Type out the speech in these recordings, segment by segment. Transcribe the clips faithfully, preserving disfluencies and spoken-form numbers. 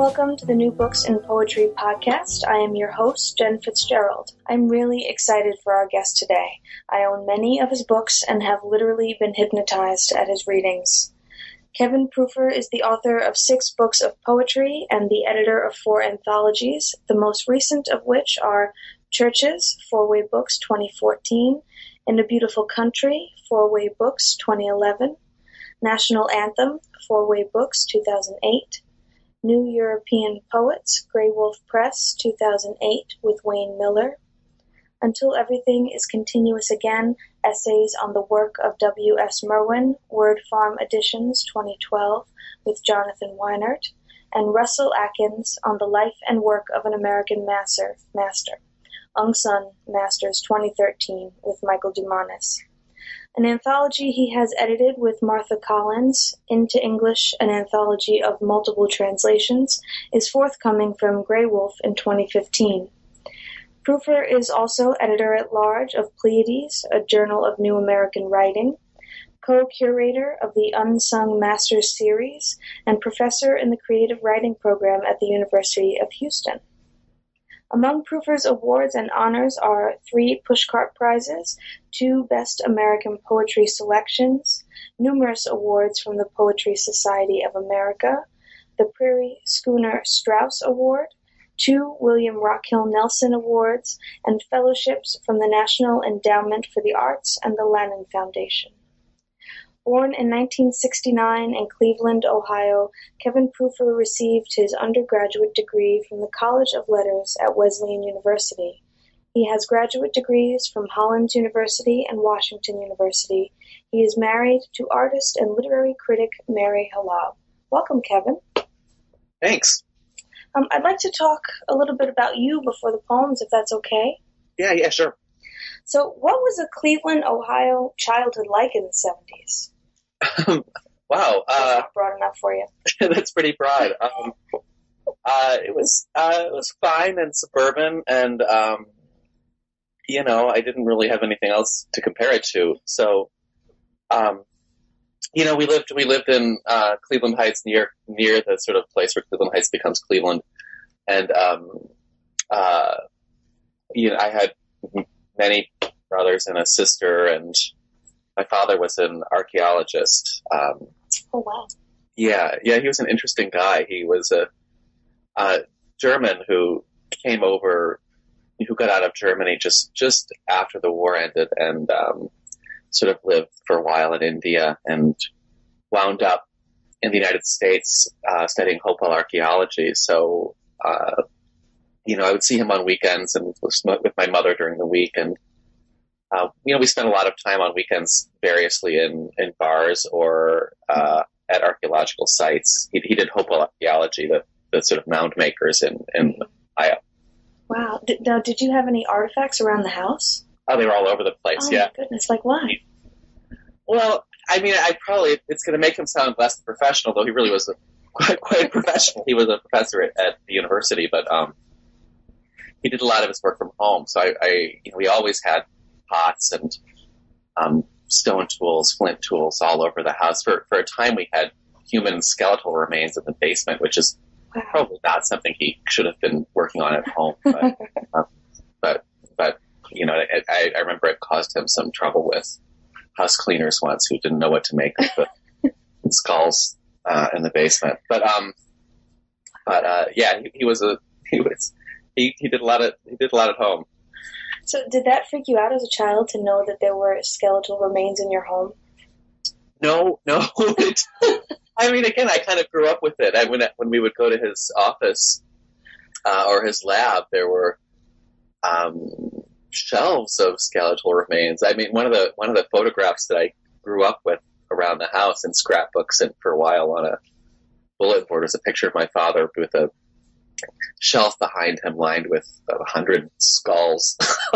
welcome to the New Books in Poetry podcast. I am your host, Jen Fitzgerald. I'm really excited for our guest today. I own many of his books and have literally been hypnotized at his readings. Kevin Pruffer is the author of six books of poetry and the editor of four anthologies, the most recent of which are Churches, Four-Way Books twenty fourteen, In a Beautiful Country, Four-Way Books twenty eleven, National Anthem, Four-Way Books two thousand eight, New European Poets, Grey Wolf Press, two thousand eight, with Wayne Miller. Until Everything is Continuous Again, Essays on the Work of W S Merwin, Word Farm Editions, twenty twelve, with Jonathan Weinert. And Russell Atkins on the Life and Work of an American Master, Master, Ungsun Masters, twenty thirteen, with Michael Dumanis. An anthology he has edited with Martha Collins, Into English, an anthology of multiple translations, is forthcoming from Grey Wolf in twenty fifteen. Pruffer is also editor-at-large of Pleiades, a journal of New American writing, co-curator of the Unsung Masters series, and professor in the creative writing program at the University of Houston. Among Pruffer's awards and honors are three Pushcart Prizes, two Best American Poetry Selections, numerous awards from the Poetry Society of America, the Prairie Schooner Strauss Award, two William Rockhill Nelson Awards, and fellowships from the National Endowment for the Arts and the Lannan Foundation. Born in nineteen sixty-nine in Cleveland, Ohio, Kevin Pruffer received his undergraduate degree from the College of Letters at Wesleyan University. He has graduate degrees from Hollins University and Washington University. He is married to artist and literary critic Mary Halab. Welcome, Kevin. Thanks. Um, I'd like to talk a little bit about you before the poems, if that's okay. Yeah, yeah, sure. So what was a Cleveland, Ohio childhood like in the seventies? Wow. Uh, That's not broad enough for you. That's pretty broad. Um, uh, it was uh, it was fine and suburban, and, um, you know, I didn't really have anything else to compare it to. So, um, you know, we lived we lived in uh, Cleveland Heights, near near the sort of place where Cleveland Heights becomes Cleveland, and um, uh, you know, I had many brothers and a sister, and my father was an archaeologist. Um, oh wow! Yeah, yeah, he was an interesting guy. He was a, a German who came over, who got out of Germany just just after the war ended, and um, sort of lived for a while in India and wound up in the United States uh, studying Hopewell archaeology. So, uh, you know, I would see him on weekends and was with my mother during the week. And, uh, you know, we spent a lot of time on weekends variously in, in bars or uh, at archaeological sites. He, he did Hopewell archaeology, the, the sort of mound makers in, in Ohio. Wow. Did, now, did you have any artifacts around the house? Oh, they were all over the place, oh, yeah. Oh, my goodness. Like what? Well, I mean, I probably, it's going to make him sound less professional, though he really was a, quite, quite professional. He was a professor at, at the university, but um, he did a lot of his work from home. So I, I you know, we always had pots and um, stone tools, flint tools all over the house. For, for a time, we had human skeletal remains in the basement, which is wow. probably not something he should have been working on at home. But, uh, but, but you know, I, I remember it caused him some trouble with house cleaners once who didn't know what to make of the skulls uh, in the basement. But um, but uh, yeah, he, he was a he was he, he did a lot of he did a lot at home. So did that freak you out as a child to know that there were skeletal remains in your home? No, no. It, I mean, again, I kind of grew up with it. I when when we would go to his office uh, or his lab, there were um. shelves of skeletal remains. I mean, one of the one of the photographs that I grew up with around the house in scrapbooks and for a while on a bulletin board was a picture of my father with a shelf behind him lined with a hundred skulls.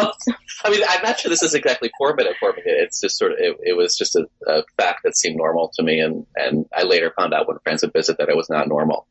I mean, I'm not sure this is exactly formative for me. It's just sort of it, it was just a, a fact that seemed normal to me, and and I later found out when friends would visit that it was not normal.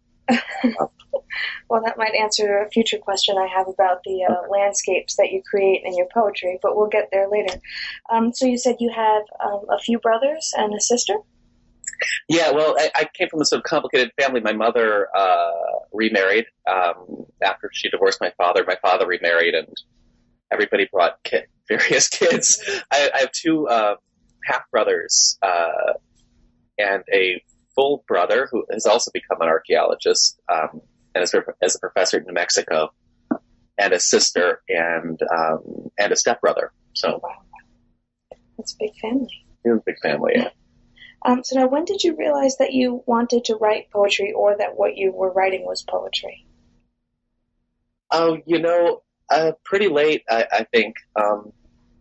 Well, that might answer a future question I have about the uh, landscapes that you create in your poetry, but we'll get there later. Um, so you said you have um, a few brothers and a sister? Yeah, well, I, I came from a sort of complicated family. My mother uh, remarried um, after she divorced my father. My father remarried, and everybody brought kid, various kids. I, I have two uh, half brothers uh, and a full brother who has also become an archaeologist um, and is as a professor in New Mexico, and a sister and um, and a stepbrother. So, wow, that's a big family. It was a big family. Yeah. Um, so now, when did you realize that you wanted to write poetry, or that what you were writing was poetry? Oh, you know, uh, pretty late, I, I think. Um,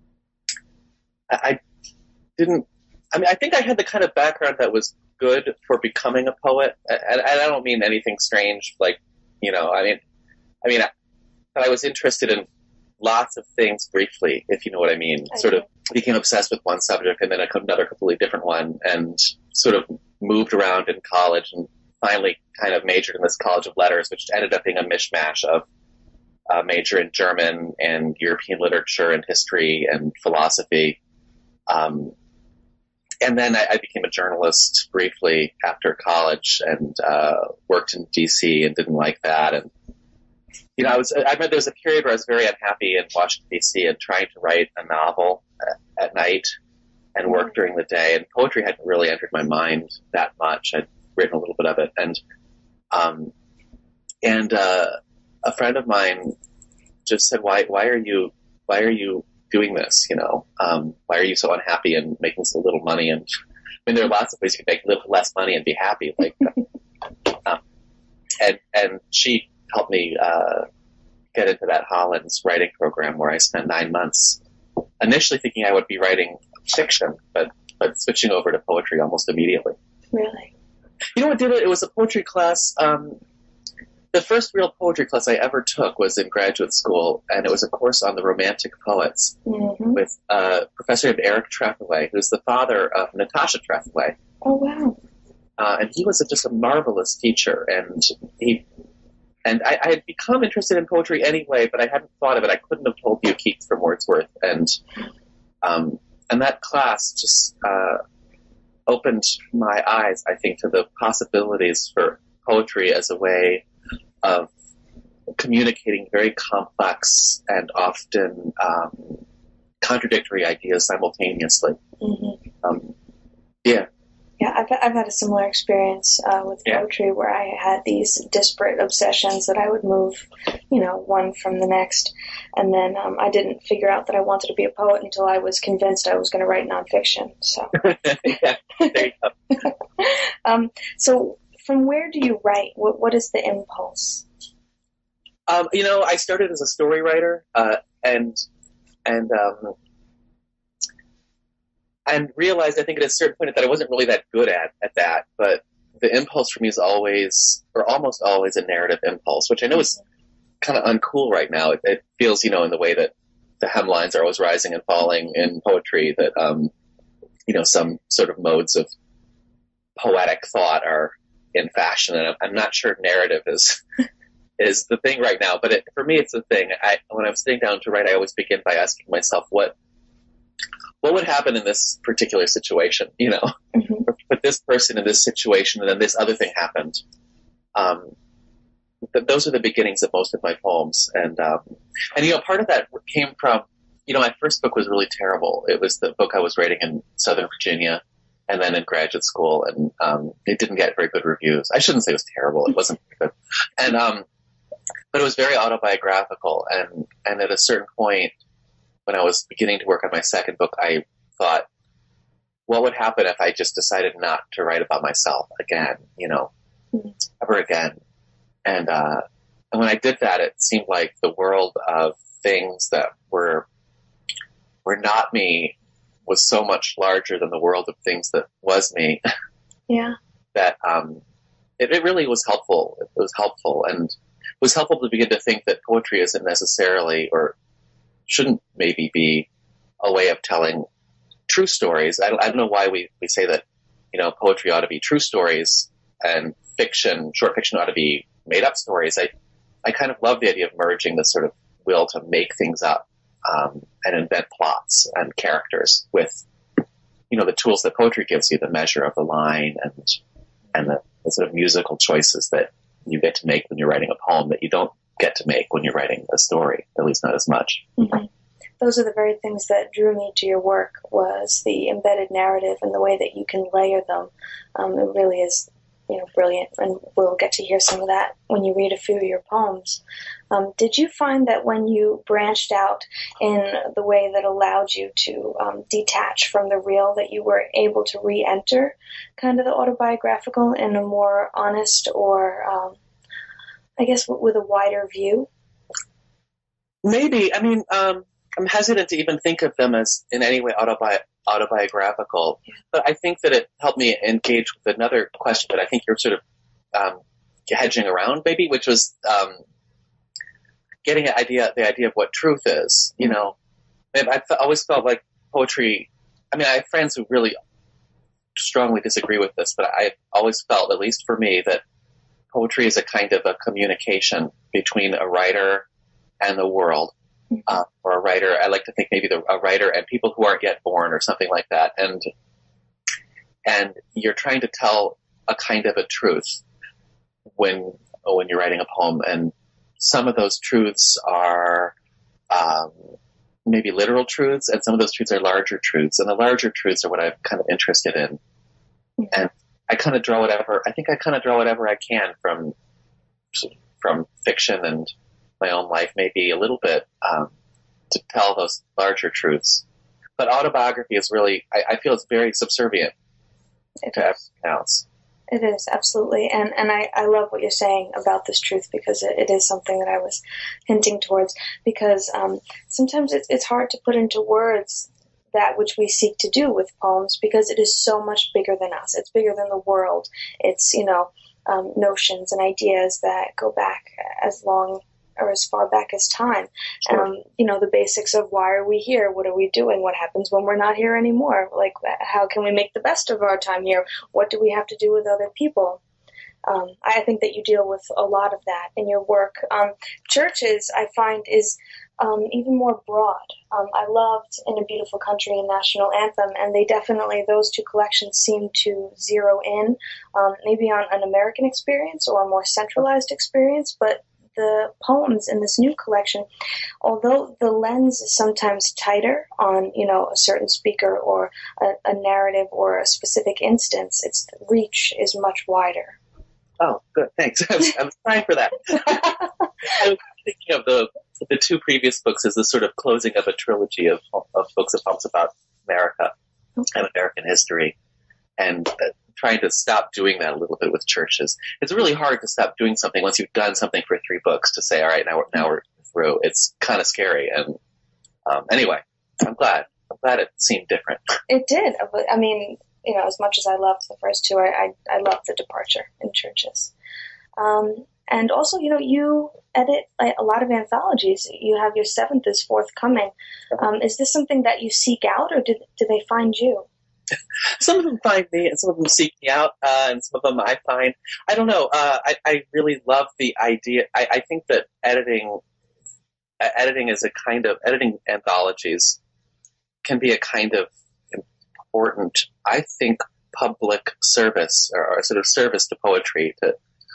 I, I didn't. I mean, I think I had the kind of background that was good for becoming a poet, and, and I don't mean anything strange, like, you know. I mean, I mean, I, I was interested in lots of things briefly, if you know what I mean. I sort know. of became obsessed with one subject and then another completely different one, and sort of moved around in college, and finally kind of majored in this College of Letters, which ended up being a mishmash of a major in German and European literature and history and philosophy. Um, and then I, I became a journalist briefly after college, and uh, worked in D C and didn't like that. And You know, I was, I remember there was a period where I was very unhappy in Washington, D C and trying to write a novel at, at night and work during the day. And poetry hadn't really entered my mind that much. I'd written a little bit of it. And, um, and, uh, a friend of mine just said, why, why are you, why are you doing this? You know, um, why are you so unhappy and making so little money? And I mean, there are lots of ways you can make a little less money and be happy. Like, um, and, and she helped me, uh, get into that Hollins writing program where I spent nine months initially thinking I would be writing fiction, but, but switching over to poetry almost immediately. Really? You know what did it? It was a poetry class. Um, the first real poetry class I ever took was in graduate school, and it was a course on the Romantic poets mm-hmm. with a professor named Eric Trethewey, who's the father of Natasha Trethewey. Oh, wow. Uh, and he was a, just a marvelous teacher, and he And I, I had become interested in poetry anyway, but I hadn't thought of it. I couldn't have told you Keats from Wordsworth. And um, and that class just uh, opened my eyes, I think, to the possibilities for poetry as a way of communicating very complex and often um, contradictory ideas simultaneously. Mm-hmm. Um, yeah. Yeah, I've, I've had a similar experience uh, with poetry yeah. where I had these disparate obsessions that I would move, you know, one from the next. And then um, I didn't figure out that I wanted to be a poet until I was convinced I was going to write nonfiction. So, yeah, there you go. um, so from where do you write? What What is the impulse? Um, you know, I started as a story writer, uh, and and um, and realized, I think, at a certain point that I wasn't really that good at, at that, but the impulse for me is always, or almost always, a narrative impulse, which I know is kind of uncool right now. It, it feels, you know, in the way that the hemlines are always rising and falling in poetry, that, um, you know, some sort of modes of poetic thought are in fashion, and I'm, I'm not sure narrative is is the thing right now, but it, for me, it's the thing. I, when I'm sitting down to write, I always begin by asking myself, what What would happen in this particular situation, you know, mm-hmm. put this person in this situation and then this other thing happened. Um, th- those are the beginnings of most of my poems. And, um, and, you know, part of that came from, you know, my first book was really terrible. It was the book I was writing in Southern Virginia and then in graduate school. And, um, it didn't get very good reviews. I shouldn't say it was terrible. It wasn't good. And, um, but it was very autobiographical. And, and at a certain point, when I was beginning to work on my second book, I thought, what would happen if I just decided not to write about myself again, you know, mm-hmm. ever again? And, uh, and when I did that, it seemed like the world of things that were, were not me was so much larger than the world of things that was me. Yeah. that, um, it, it really was helpful. It was helpful, and it was helpful to begin to think that poetry isn't necessarily, or shouldn't maybe be, a way of telling true stories. I don't, I don't know why we, we say that, you know, poetry ought to be true stories and fiction, short fiction ought to be made up stories. I, I kind of love the idea of merging this sort of will to make things up, um, and invent plots and characters with, you know, the tools that poetry gives you, the measure of the line and, and the, the sort of musical choices that you get to make when you're writing a poem that you don't get to make when you're writing a story, at least not as much. Mm-hmm. Those are the very things that drew me to your work, was the embedded narrative and the way that you can layer them. Um, it really is, you know, brilliant, and we'll get to hear some of that when you read a few of your poems. Um, did you find that when you branched out in the way that allowed you to um, detach from the real, that you were able to re-enter kind of the autobiographical in a more honest or, um, I guess, w- with a wider view? Maybe. I mean, um, I'm hesitant to even think of them as in any way autobi- autobiographical, yeah. But I think that it helped me engage with another question that I think you're sort of um, hedging around, maybe, which was um, getting an idea, the idea of what truth is. You know, and I've always felt like poetry. I mean, I have friends who really strongly disagree with this, but I always felt, at least for me, that poetry is a kind of a communication between a writer and the world. Uh, or a writer, I like to think maybe the, a writer and people who aren't yet born or something like that. And, and you're trying to tell a kind of a truth when, when you're writing a poem. And some of those truths are, um, maybe literal truths, and some of those truths are larger truths. And the larger truths are what I'm kind of interested in. And I kind of draw whatever, I think I kind of draw whatever I can from, from fiction and my own life, maybe a little bit, um, to tell those larger truths. But autobiography is really, I, I feel it's very subservient it to everything else. It is, absolutely. And and I, I love what you're saying about this truth, because it, it is something that I was hinting towards, because um, sometimes it's, it's hard to put into words that which we seek to do with poems, because it is so much bigger than us. It's bigger than the world. It's, you know, um, notions and ideas that go back as long or as far back as time. Sure. Um, you know, the basics of why are we here? What are we doing? What happens when we're not here anymore? Like, how can we make the best of our time here? What do we have to do with other people? Um, I think that you deal with a lot of that in your work. Um, Churches, I find, is um, even more broad. Um, I loved In a Beautiful Country and National Anthem, and they definitely, those two collections seem to zero in um, maybe on an American experience or a more centralized experience, but the poems in this new collection, although the lens is sometimes tighter on, you know, a certain speaker or a, a narrative or a specific instance, its reach is much wider. Oh, good. Thanks. I was, I was trying for that. I was thinking of the the two previous books as the sort of closing of a trilogy of of books of poems about America and American history, and uh, trying to stop doing that a little bit with Churches. It's really hard to stop doing something once you've done something for three books to say, all right, now we're, now we're through. It's kind of scary. And um, anyway, I'm glad. I'm glad it seemed different. It did. I mean, you know, as much as I loved the first two, I, I, I loved the departure in Churches. Um, and also, you know, you edit a lot of anthologies. You have your seventh is forthcoming. Um, is this something that you seek out, or did, do they find you? Some of them find me, and some of them seek me out, uh, and some of them I find. I don't know. Uh, I, I really love the idea. I, I think that editing, uh, editing is a kind of editing anthologies can be a kind of important, I think, public service or, or sort of service to poetry to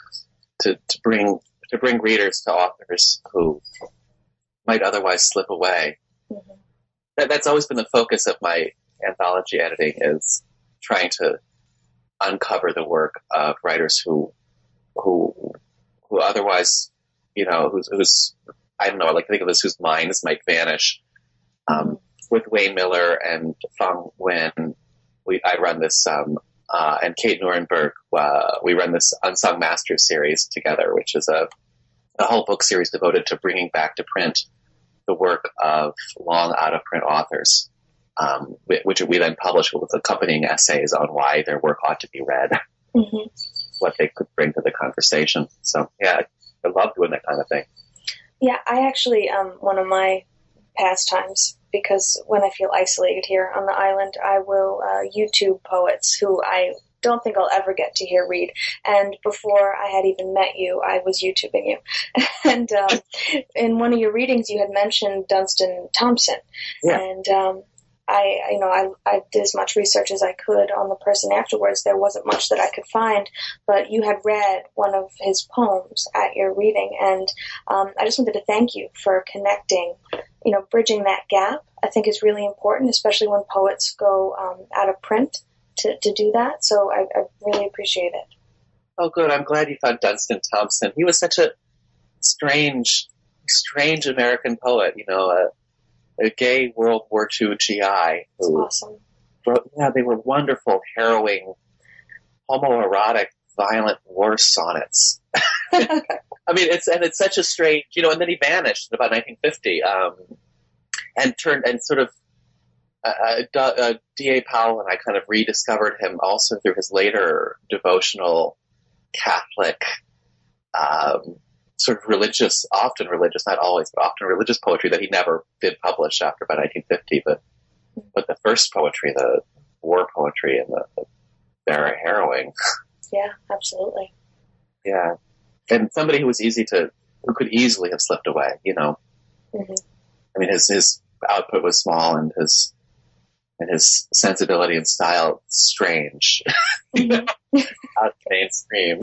to to bring to bring readers to authors who might otherwise slip away. Mm-hmm. That, that's always been the focus of my anthology editing, is trying to uncover the work of writers who, who, who otherwise, you know, who's, who's, I don't know, I like to think of this, whose minds might vanish. Um, with Wayne Miller and Fong Nguyen, we, I run this, um, uh, and Kate Nuremberg, uh, we run this Unsung Masters series together, which is a, a whole book series devoted to bringing back to print the work of long out of print authors. Um, which we then publish with accompanying essays on why their work ought to be read, mm-hmm. what they could bring to the conversation. So, yeah, I love doing that kind of thing. Yeah, I actually, um, one of my pastimes, because when I feel isolated here on the island, I will uh, YouTube poets who I don't think I'll ever get to hear read. And before I had even met you, I was YouTubing you. And um, in one of your readings, you had mentioned Dunstan Thompson. Yeah. And um, I, you know, I, I did as much research as I could on the person afterwards. There wasn't much that I could find, but you had read one of his poems at your reading, and um, I just wanted to thank you for connecting, you know, bridging that gap. I think is really important, especially when poets go um, out of print to, to do that. So I, I really appreciate it. Oh, good. I'm glad you found Dunstan Thompson. He was such a strange, strange American poet, you know, a, a gay World War Two G I. That's awesome. Wrote, yeah, they were wonderful, harrowing, homoerotic, violent war sonnets. I mean, it's, and it's such a strange, you know, and then he vanished in about nineteen fifty, um, and turned, and sort of, uh, uh, D A Powell and I kind of rediscovered him also through his later devotional Catholic, um, sort of religious, often religious, not always, but often religious poetry that he never did publish after about nineteen fifty. But, but the first poetry, the war poetry, and the, the very harrowing. Yeah, absolutely. Yeah. And somebody who was easy to, who could easily have slipped away, you know. Mm-hmm. I mean, his, his output was small, and his, and his sensibility and style strange. Mm-hmm. Out mainstream.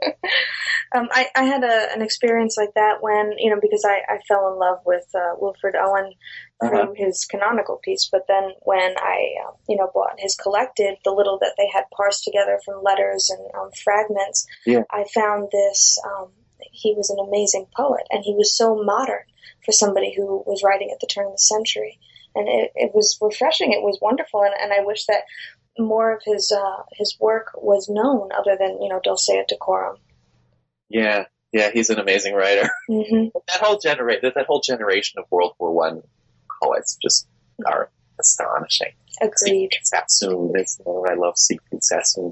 um, I, I had a, an experience like that when, you know, because I, I fell in love with uh, Wilfred Owen through uh-huh. his canonical piece, but then when I, uh, you know, bought his collected, the little that they had parsed together from letters and um, fragments, yeah. I found this, um, he was an amazing poet, and he was so modern for somebody who was writing at the turn of the century. And it, it was refreshing. It was wonderful. And, and I wish that more of his uh, his work was known other than, you know, Dulce et Decorum. Yeah, yeah, he's an amazing writer. Mm-hmm. That whole generation, that whole generation of World War One poets just are astonishing. Agreed. Siegfried Sassoon, is, you know, I love Siegfried Sassoon.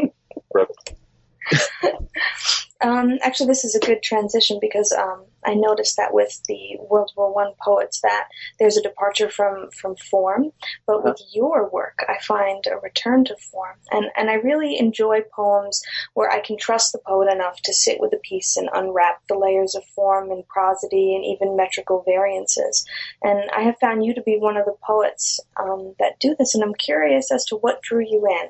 Um, actually, this is a good transition because um, I noticed that with the World War One poets that there's a departure from, from form, but with your work, I find a return to form. And, and I really enjoy poems where I can trust the poet enough to sit with a piece and unwrap the layers of form and prosody and even metrical variances. And I have found you to be one of the poets um, that do this, and I'm curious as to what drew you in.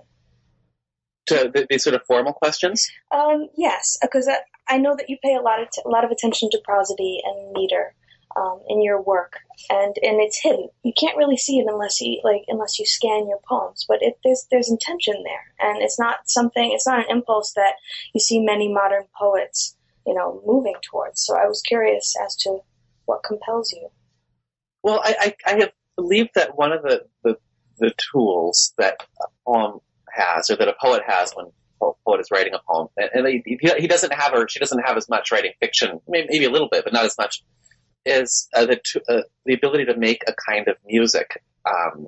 To the, these sort of formal questions? Um, yes, because I, I know that you pay a lot of t- a lot of attention to prosody and meter um, in your work, and, and it's hidden. You can't really see it unless you like unless you scan your poems. But it, there's there's intention there, and it's not something. It's not an impulse that you see many modern poets, you know, moving towards. So I was curious as to what compels you. Well, I I, I have believed that one of the, the the tools that a poem has, or that a poet has when a poet is writing a poem, and, and he, he doesn't have, or she doesn't have as much writing fiction, maybe, maybe a little bit, but not as much, is uh, the uh, the ability to make a kind of music, um,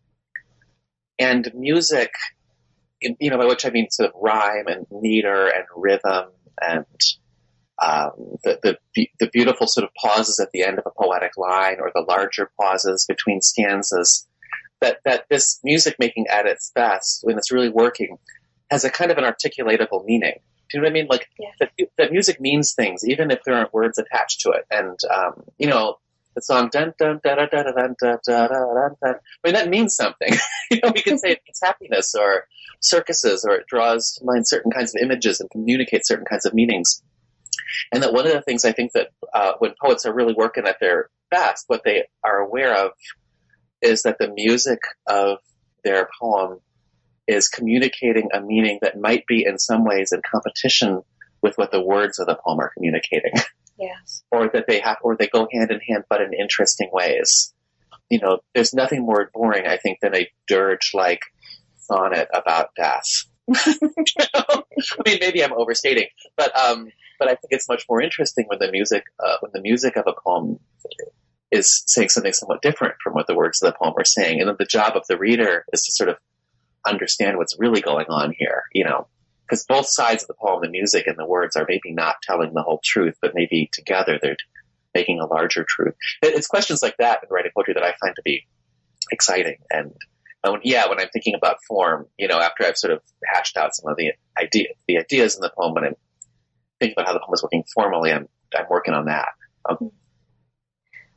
and music, you know, by which I mean sort of rhyme and meter and rhythm and um, the, the the beautiful sort of pauses at the end of a poetic line, or the larger pauses between stanzas. That, that this music making at its best, when it's really working, has a kind of an articulatable meaning. Do you know what I mean? Like, yeah. that, that music means things, even if there aren't words attached to it. And, um, you know, the song, dun, dun, da, da, da, da, dun, da, da, da, dun, dun. I mean, that means something. You know, we can say it means happiness, or circuses, or it draws to mind certain kinds of images and communicates certain kinds of meanings. And that one of the things I think that, uh, when poets are really working at their best, what they are aware of is that the music of their poem is communicating a meaning that might be in some ways in competition with what the words of the poem are communicating. Yes. Or that they have, or they go hand in hand, but in interesting ways. You know, there's nothing more boring, I think, than a dirge-like sonnet about death. You know? I mean, maybe I'm overstating, but um, but I think it's much more interesting when the music, uh, when the music of a poem is saying something somewhat different from what the words of the poem are saying. And then the job of the reader is to sort of understand what's really going on here, you know, because both sides of the poem, the music and the words, are maybe not telling the whole truth, but maybe together they're making a larger truth. It's questions like that in writing poetry that I find to be exciting. And, and when, yeah, when I'm thinking about form, you know, after I've sort of hashed out some of the idea, the ideas in the poem, when I'm thinking about how the poem is working formally, I'm, I'm working on that. Um,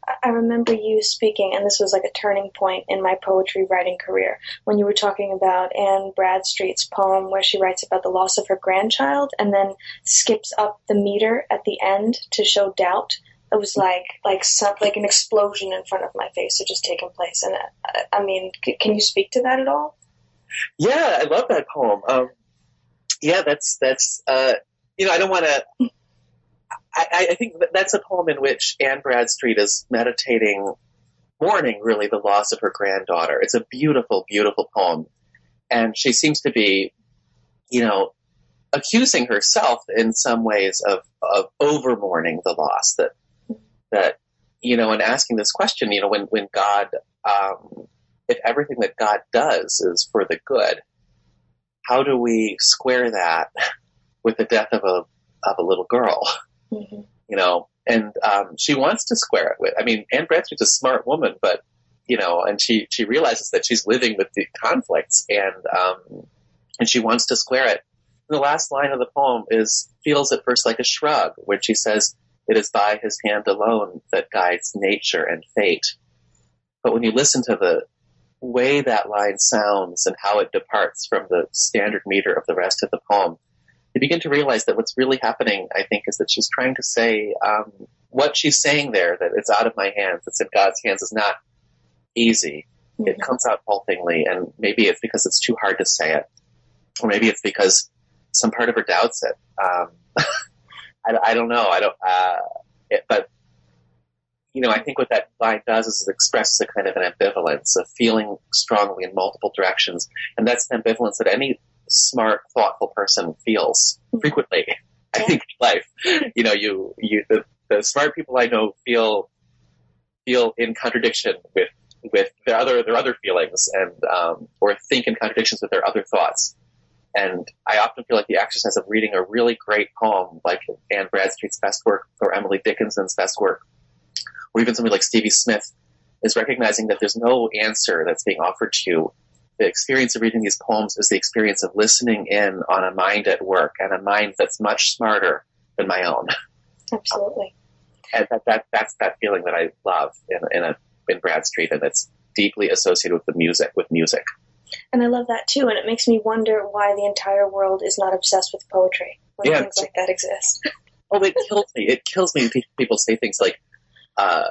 I remember you speaking, and this was like a turning point in my poetry writing career, when you were talking about Anne Bradstreet's poem where she writes about the loss of her grandchild and then skips up the meter at the end to show doubt. It was like like some, like an explosion in front of my face had just taken place. And I, I mean, c- can you speak to that at all? Yeah, I love that poem. Um, yeah, that's, that's uh, you know, I don't want to... I, I think that's a poem in which Anne Bradstreet is meditating, mourning, really, the loss of her granddaughter. It's a beautiful, beautiful poem. And she seems to be, you know, accusing herself in some ways of, of over-mourning the loss. That, that, you know, and asking this question, you know, when, when God, um, if everything that God does is for the good, how do we square that with the death of a, of a little girl? Mm-hmm. You know, and um, she wants to square it with, I mean, Anne Bradstreet's a smart woman, but, you know, and she, she realizes that she's living with the conflicts, and um, and she wants to square it. And the last line of the poem is, feels at first like a shrug, when she says, it is by his hand alone that guides nature and fate. But when you listen to the way that line sounds and how it departs from the standard meter of the rest of the poem, you begin to realize that what's really happening, I think, is that she's trying to say um, what she's saying there, that it's out of my hands, it's in God's hands, is not easy. Mm-hmm. It comes out haltingly, and maybe it's because it's too hard to say it. Or maybe it's because some part of her doubts it. Um, I, I don't know. I don't. Uh, it, but, you know, I think what that line does is it expresses a kind of an ambivalence of feeling strongly in multiple directions. And that's an ambivalence that any smart, thoughtful person feels frequently, I think, in life. You know, you, you, the, the smart people I know feel, feel in contradiction with, with their other, their other feelings, and, um, or think in contradictions with their other thoughts. And I often feel like the exercise of reading a really great poem, like Anne Bradstreet's best work, or Emily Dickinson's best work, or even somebody like Stevie Smith, is recognizing that there's no answer that's being offered to you. The experience of reading these poems is the experience of listening in on a mind at work, and a mind that's much smarter than my own. Absolutely. And that, that that's that feeling that I love in in, a, in Bradstreet, and it's deeply associated with the music, with music. And I love that too, and it makes me wonder why the entire world is not obsessed with poetry when yeah, things like that exist. Oh, it kills me. It kills me when people say things like, uh,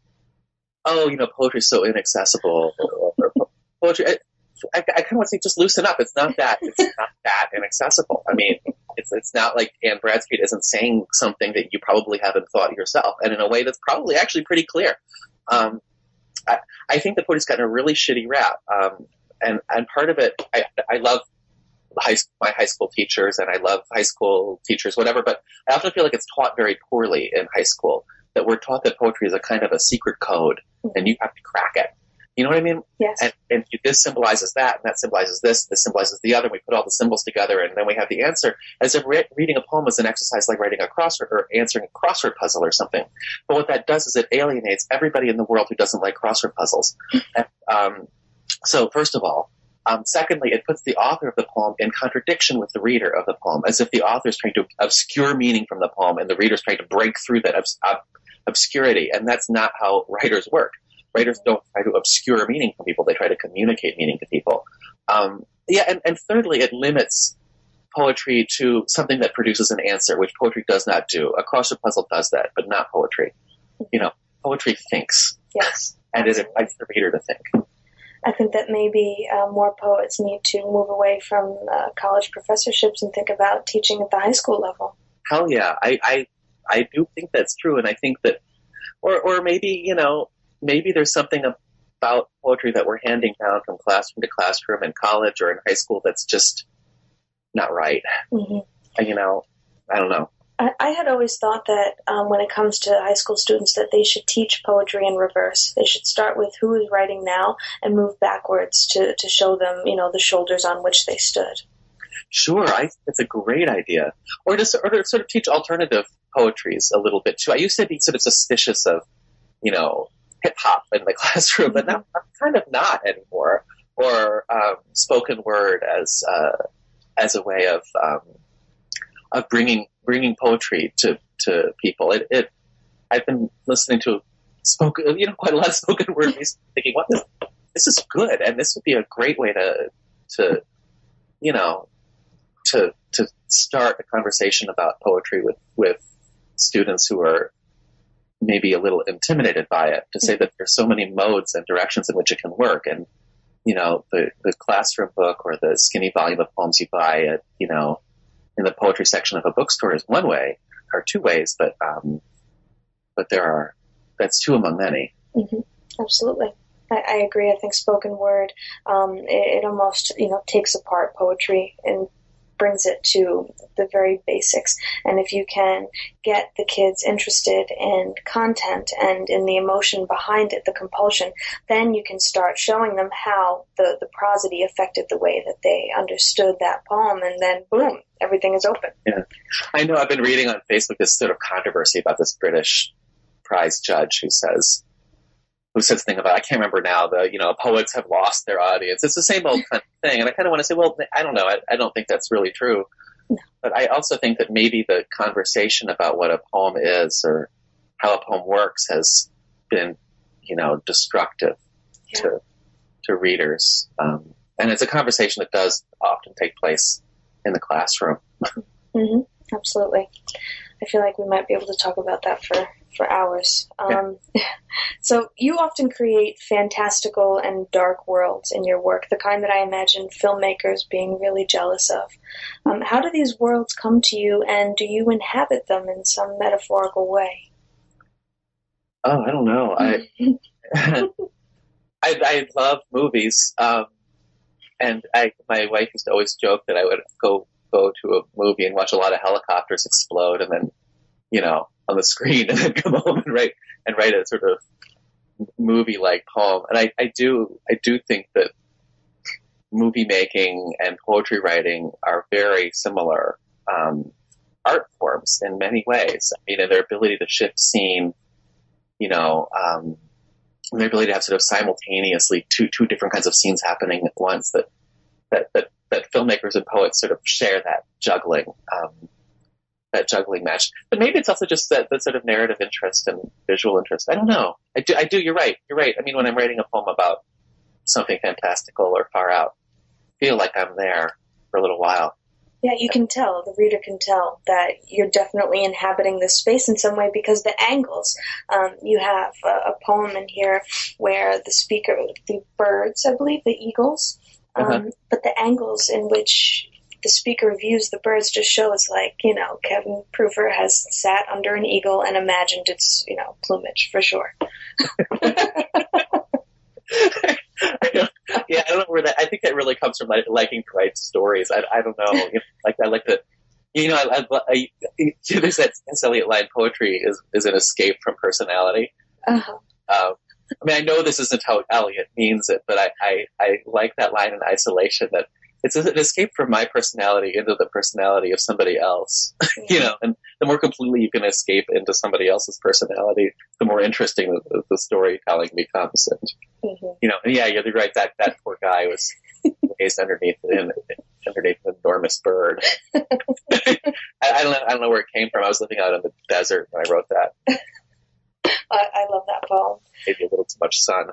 oh, you know, poetry's so inaccessible. Or, or, or poetry... I, I, I kind of want to say, just loosen up. It's not that. It's not that inaccessible. I mean, it's it's not like Anne Bradstreet isn't saying something that you probably haven't thought yourself, and in a way that's probably actually pretty clear. Um, I, I think that poetry's gotten a really shitty rap, um, and and part of it, I, I love high, my high school teachers, and I love high school teachers, whatever. But I often feel like it's taught very poorly in high school. That we're taught that poetry is a kind of a secret code, and you have to crack it. You know what I mean? Yes. And, and this symbolizes that, and that symbolizes this, this symbolizes the other. And we put all the symbols together, and then we have the answer. As if re- reading a poem is an exercise like writing a crossword or answering a crossword puzzle or something. But what that does is it alienates everybody in the world who doesn't like crossword puzzles. and, um, so, first of all. Um, secondly, it puts the author of the poem in contradiction with the reader of the poem, as if the author is trying to obscure meaning from the poem, and the reader is trying to break through that obs- ob- obscurity. And that's not how writers work. Writers don't try to obscure meaning from people. They try to communicate meaning to people. Um, yeah, and, and thirdly, it limits poetry to something that produces an answer, which poetry does not do. A crossword puzzle does that, but not poetry. You know, poetry thinks. Yes. And it invites the reader to think. I think that maybe uh, more poets need to move away from uh, college professorships and think about teaching at the high school level. Hell yeah. I, I, I do think that's true. And I think that, or, or maybe, you know, maybe there's something about poetry that we're handing down from classroom to classroom in college or in high school that's just not right. Mm-hmm. And, you know, I don't know. I, I had always thought that um, when it comes to high school students that they should teach poetry in reverse. They should start with who is writing now and move backwards to, to show them, you know, the shoulders on which they stood. Sure, I think it's a great idea. Or to, or to sort of teach alternative poetries a little bit, too. I used to be sort of suspicious of, you know, hip-hop in the classroom, but now I'm kind of not anymore. Or um, spoken word as uh, as a way of um, of bringing bringing poetry to, to people. It, it I've been listening to spoken, you know, quite a lot of spoken word music, thinking, what this, this is good, and this would be a great way to, to, you know, to, to start a conversation about poetry with, with students who are maybe a little intimidated by it, to say that there's so many modes and directions in which it can work. And, you know, the, the classroom book or the skinny volume of poems you buy at, you know, in the poetry section of a bookstore is one way, or two ways, but, um, but there are, that's two among many. Mm-hmm. Absolutely. I, I agree. I think spoken word, um, it, it almost, you know, takes apart poetry and brings it to the very basics. And if you can get the kids interested in content and in the emotion behind it, the compulsion, then you can start showing them how the, the prosody affected the way that they understood that poem. And then, boom, everything is open. Yeah. I know I've been reading on Facebook this sort of controversy about this British prize judge who says, who says something about, I can't remember now, the, you know, poets have lost their audience. It's the same old kind of thing. And I kind of want to say, well, I don't know. I, I don't think that's really true. No. But I also think that maybe the conversation about what a poem is or how a poem works has been, you know, destructive yeah. to, to readers. Um, and it's a conversation that does often take place in the classroom. Mm-hmm. Absolutely. I feel like we might be able to talk about that for, for hours. Um, yeah. So you often create fantastical and dark worlds in your work, the kind that I imagine filmmakers being really jealous of. Um, how do these worlds come to you, and do you inhabit them in some metaphorical way? Oh, I don't know. I I, I love movies, um, and I my wife used to always joke that I would go go to a movie and watch a lot of helicopters explode, and then, you know, on the screen, and then come home and write and write a sort of movie-like poem. And I, I do I do think that movie making and poetry writing are very similar um, art forms in many ways. I mean, in their ability to shift scene, you know, um, their ability to have sort of simultaneously two two different kinds of scenes happening at once. That that that, that filmmakers and poets sort of share that juggling. Um, that juggling match. But maybe it's also just that, that sort of narrative interest and visual interest. I don't know. I do, I do, you're right. You're right. I mean, when I'm writing a poem about something fantastical or far out, I feel like I'm there for a little while. Yeah, you can tell, the reader can tell that you're definitely inhabiting this space in some way because the angles. Um, you have a, a poem in here where the speaker, the birds, I believe, the eagles, um, uh-huh. but the angles in which the speaker views the birds just shows, like, you know, Kevin Proofer has sat under an eagle and imagined its, you know, plumage for sure. Yeah, I don't know where that. I think that really comes from like, liking to write stories. I, I don't know. You know, like I like to, you know, I, I, I there's that S. Eliot line: poetry is is an escape from personality. Uh-huh. Um, I mean, I know this isn't how Eliot means it, but I, I, I like that line in isolation, that it's an escape from my personality into the personality of somebody else. Yeah. You know, and the more completely you can escape into somebody else's personality, the more interesting the, the storytelling becomes. And mm-hmm. you know, and yeah, you're right. That that poor guy was raised underneath an, underneath an enormous bird. I, I don't know. I don't know where it came from. I was living out in the desert when I wrote that. I, I love that poem. Maybe a little too much sun.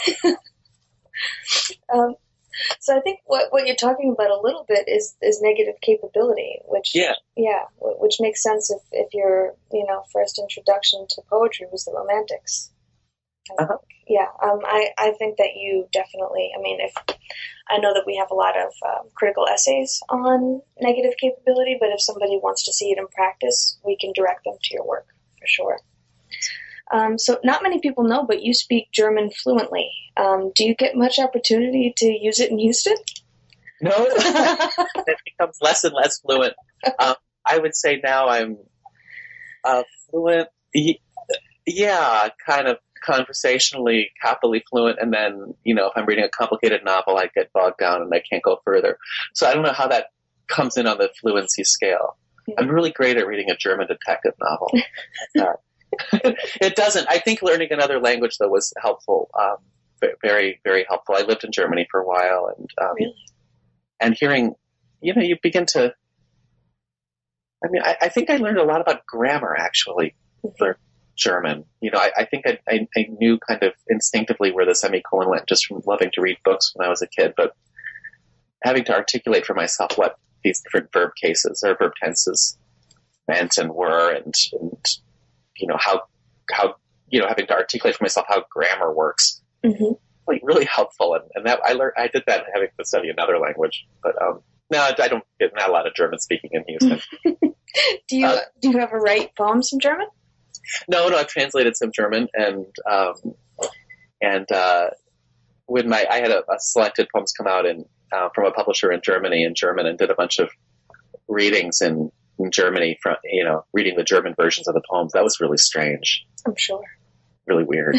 um, So I think what, what you're talking about a little bit is, is negative capability, which yeah, yeah, which makes sense if, if your you know first introduction to poetry was the Romantics. Uh-huh. Yeah, um, I I think that you definitely. I mean, if I know that we have a lot of um, critical essays on negative capability, but if somebody wants to see it in practice, we can direct them to your work for sure. Um, so not many people know, but you speak German fluently. Um, do you get much opportunity to use it in Houston? No, it becomes less and less fluent. Um, I would say now I'm uh, fluent. Yeah, kind of conversationally, capitally fluent. And then, you know, if I'm reading a complicated novel, I get bogged down and I can't go further. So I don't know how that comes in on the fluency scale. Mm-hmm. I'm really great at reading a German detective novel. uh, It doesn't. I think learning another language, though, was helpful. Um, very, very helpful. I lived in Germany for a while, and um, really? and hearing, you know, you begin to. I mean, I, I think I learned a lot about grammar actually, mm-hmm. for German. You know, I, I think I, I, I knew kind of instinctively where the semicolon went just from loving to read books when I was a kid, but having to articulate for myself what these different verb cases or verb tenses meant and were, and, and you know, how, how, you know, having to articulate for myself how grammar works. Mm-hmm. Like really helpful. And, and that I learned, I did that having to study another language, but, um, no, I don't get not a lot of German speaking in Houston. do you, uh, do you ever write poems in German? No, no, I've translated some German, and, um, and, uh, when my, I had a, a selected poems come out in, uh, from a publisher in Germany in German, and did a bunch of readings in, in Germany from, you know, reading the German versions of the poems. That was really strange. I'm sure. Really weird.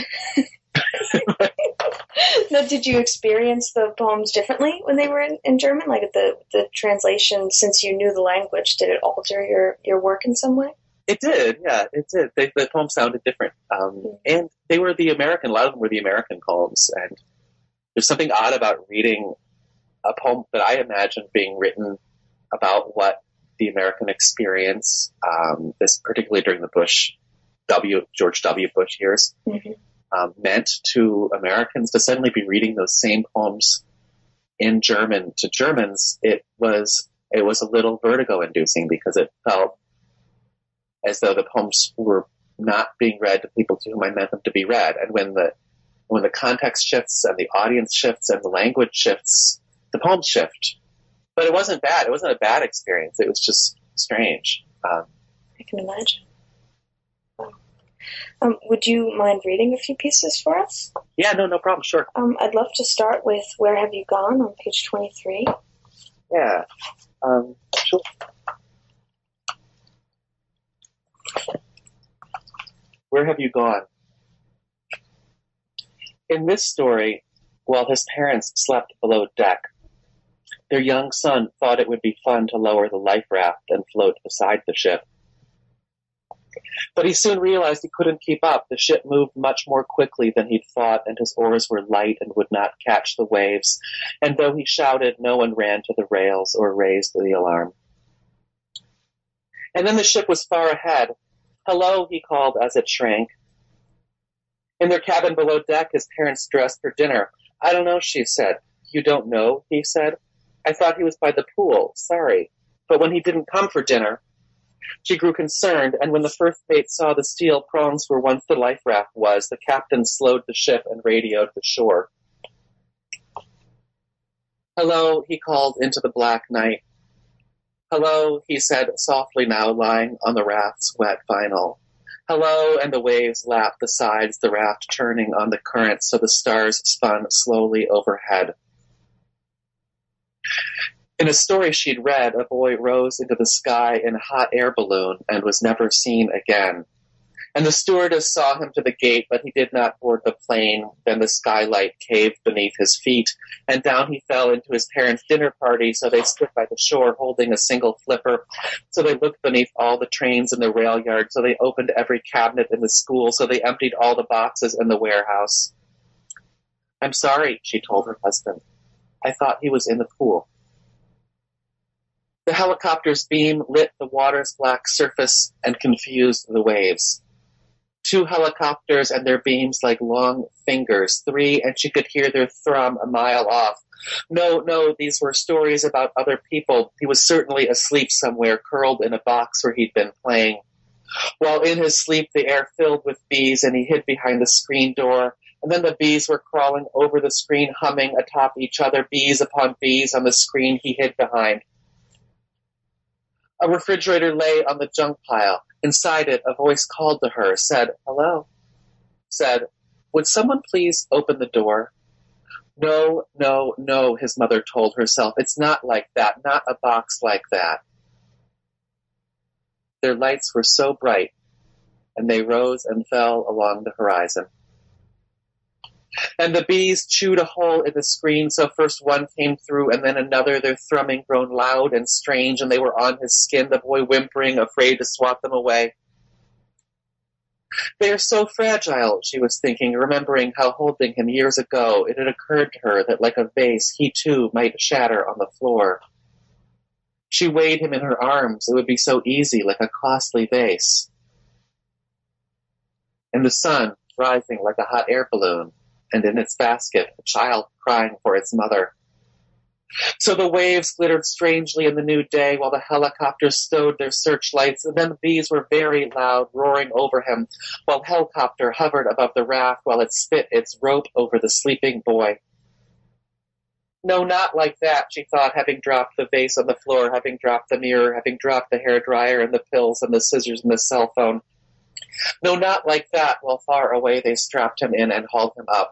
Now, did you experience the poems differently when they were in, in German? Like the, the translation, since you knew the language, did it alter your, your work in some way? It did, yeah, it did. They, the poems sounded different. Um, and they were the American, a lot of them were the American poems. And there's something odd about reading a poem that I imagine being written about what the American experience, um, this particularly during the Bush, W, George W. Bush years, mm-hmm. um, meant to Americans to suddenly be reading those same poems in German to Germans. It was, it was a little vertigo inducing because it felt as though the poems were not being read to people to whom I meant them to be read. And when the, when the context shifts and the audience shifts and the language shifts, the poems shift. But it wasn't bad. It wasn't a bad experience. It was just strange. Um, I can imagine. Um, would you mind reading a few pieces for us? Yeah, no, no problem. Sure. Um, I'd love to start with Where Have You Gone on page twenty-three. Yeah. Um, sure. Where have you gone? In this story, while his parents slept below deck, their young son thought it would be fun to lower the life raft and float beside the ship. But he soon realized he couldn't keep up. The ship moved much more quickly than he'd thought, and his oars were light and would not catch the waves. And though he shouted, no one ran to the rails or raised the alarm. And then the ship was far ahead. Hello, he called as it shrank. In their cabin below deck, his parents dressed for dinner. I don't know, she said. You don't know, he said. I thought he was by the pool. Sorry. But when he didn't come for dinner, she grew concerned, and when the first mate saw the steel prongs where once the life raft was, the captain slowed the ship and radioed the shore. Hello, he called into the black night. Hello, he said softly now, lying on the raft's wet vinyl. Hello, and the waves lapped the sides, the raft turning on the current so the stars spun slowly overhead. In a story she'd read, a boy rose into the sky in a hot air balloon and was never seen again. And the stewardess saw him to the gate, but he did not board the plane. Then the skylight caved beneath his feet, and down he fell into his parents' dinner party, so they stood by the shore holding a single flipper. So they looked beneath all the trains in the rail yard, so they opened every cabinet in the school, so they emptied all the boxes in the warehouse. I'm sorry, she told her husband. I thought he was in the pool. The helicopter's beam lit the water's black surface and confused the waves. Two helicopters and their beams like long fingers, three, and she could hear their thrum a mile off. No, no, these were stories about other people. He was certainly asleep somewhere, curled in a box where he'd been playing. While in his sleep, the air filled with bees, and he hid behind the screen door. And then the bees were crawling over the screen, humming atop each other, bees upon bees on the screen he hid behind. A refrigerator lay on the junk pile. Inside it, a voice called to her, said, hello, said, would someone please open the door? No, no, no, his mother told herself. It's not like that, not a box like that. Their lights were so bright, and they rose and fell along the horizon. And the bees chewed a hole in the screen, so first one came through and then another, their thrumming grown loud and strange, and they were on his skin, the boy whimpering, afraid to swat them away. They are so fragile, she was thinking, remembering how holding him years ago, it had occurred to her that like a vase, he too might shatter on the floor. She weighed him in her arms, it would be so easy, like a costly vase. and the sun rising like a hot air balloon, and in its basket a child crying for its mother. So the waves glittered strangely in the new day while the helicopters stowed their searchlights, and then the bees were very loud, roaring over him, while helicopter hovered above the raft while it spit its rope over the sleeping boy. No, not like that, she thought, having dropped the vase on the floor, having dropped the mirror, having dropped the hairdryer and the pills and the scissors and the cell phone. No, not like that, while far away they strapped him in and hauled him up.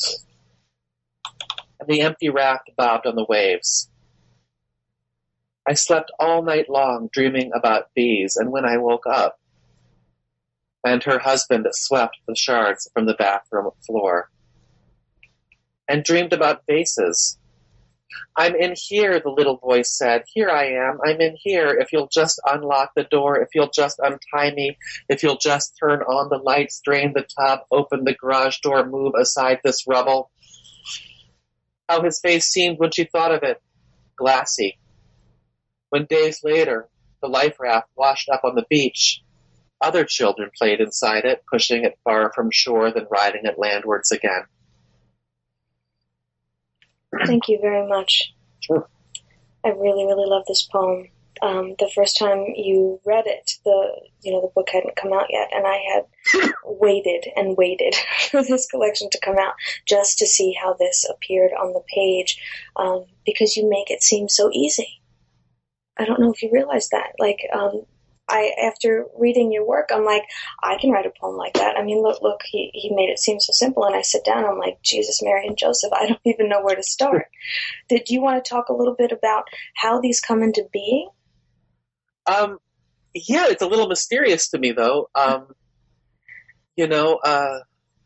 And the empty raft bobbed on the waves. I slept all night long dreaming about bees, and when I woke up, and her husband swept the shards from the bathroom floor, and dreamed about vases. I'm in here, the little voice said. Here I am. I'm in here. If you'll just unlock the door, if you'll just untie me, if you'll just turn on the lights, drain the tub, open the garage door, move aside this rubble. How his face seemed when she thought of it, glassy. When days later, the life raft washed up on the beach, other children played inside it, pushing it far from shore, then riding it landwards again. Thank you very much. Sure. I really, really love this poem. Um, the first time you read it, the you know the book hadn't come out yet, and I had waited and waited for this collection to come out just to see how this appeared on the page, um, because you make it seem so easy. I don't know if you realize that. Like, um, I after reading your work, I'm like, I can write a poem like that. I mean, look, look, he he made it seem so simple, and I sit down, I'm like, Jesus, Mary, and Joseph, I don't even know where to start. Did you want to talk a little bit about how these come into being? Um, yeah, it's a little mysterious to me, though. Um, you know, uh,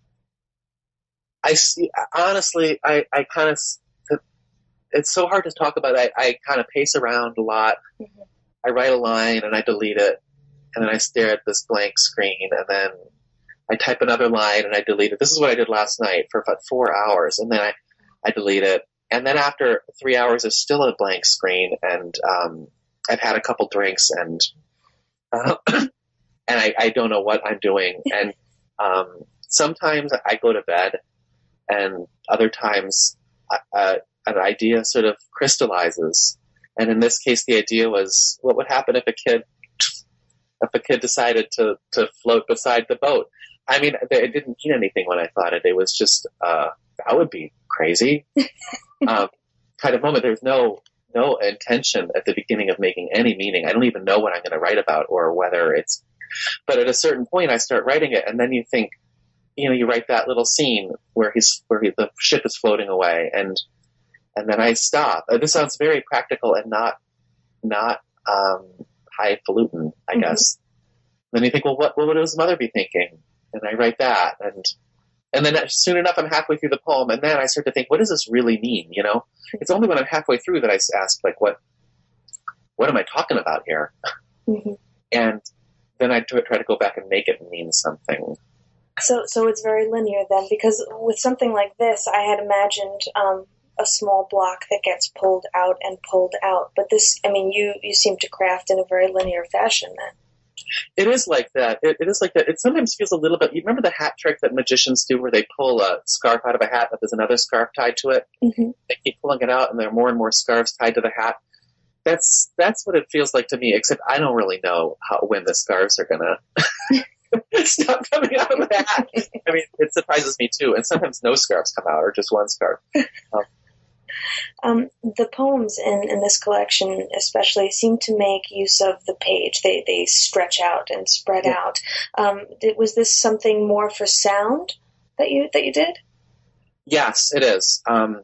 I see, honestly, I, I kind of, it's so hard to talk about. I, I kind of pace around a lot. Mm-hmm. I write a line and I delete it, and then I stare at this blank screen, and then I type another line and I delete it. This is what I did last night for about four hours, and then I, I delete it. And then after three hours, it's still a blank screen, and, um, I've had a couple drinks, and uh, and I, I don't know what I'm doing. And um, sometimes I go to bed, and other times uh, an idea sort of crystallizes. And in this case, the idea was, what would happen if a kid if a kid decided to, to float beside the boat? I mean, it didn't mean anything when I thought it. It was just, uh, that would be crazy um, kind of moment. There's no... no intention at the beginning of making any meaning. I don't even know what I'm going to write about or whether it's, but at a certain point I start writing it, and then you think, you know, you write that little scene where he's, where he, the ship is floating away, and, and then I stop. This sounds very practical and not, not, um, highfalutin, I mm-hmm. guess. Then you think, well, what, what would his mother be thinking? And I write that, and, And then soon enough, I'm halfway through the poem, and then I start to think, what does this really mean? You know, it's only when I'm halfway through that I ask, like, what, what am I talking about here? Mm-hmm. And then I try to go back and make it mean something. So, so it's very linear then, because with something like this, I had imagined um, a small block that gets pulled out and pulled out. But this, I mean, you, you seem to craft in a very linear fashion then. It is like that. It, it is like that. It sometimes feels a little bit, you remember the hat trick that magicians do where they pull a scarf out of a hat, but there's another scarf tied to it? Mm-hmm. They keep pulling it out, and there are more and more scarves tied to the hat. That's that's what it feels like to me, except I don't really know how, when the scarves are going to stop coming out of the hat. I mean, it surprises me, too. And sometimes no scarves come out, or just one scarf. Um, Um, the poems in, in this collection especially seem to make use of the page. They they stretch out and spread yeah. out. Um, did, was this something more for sound that you that you did? Yes, it is. Um,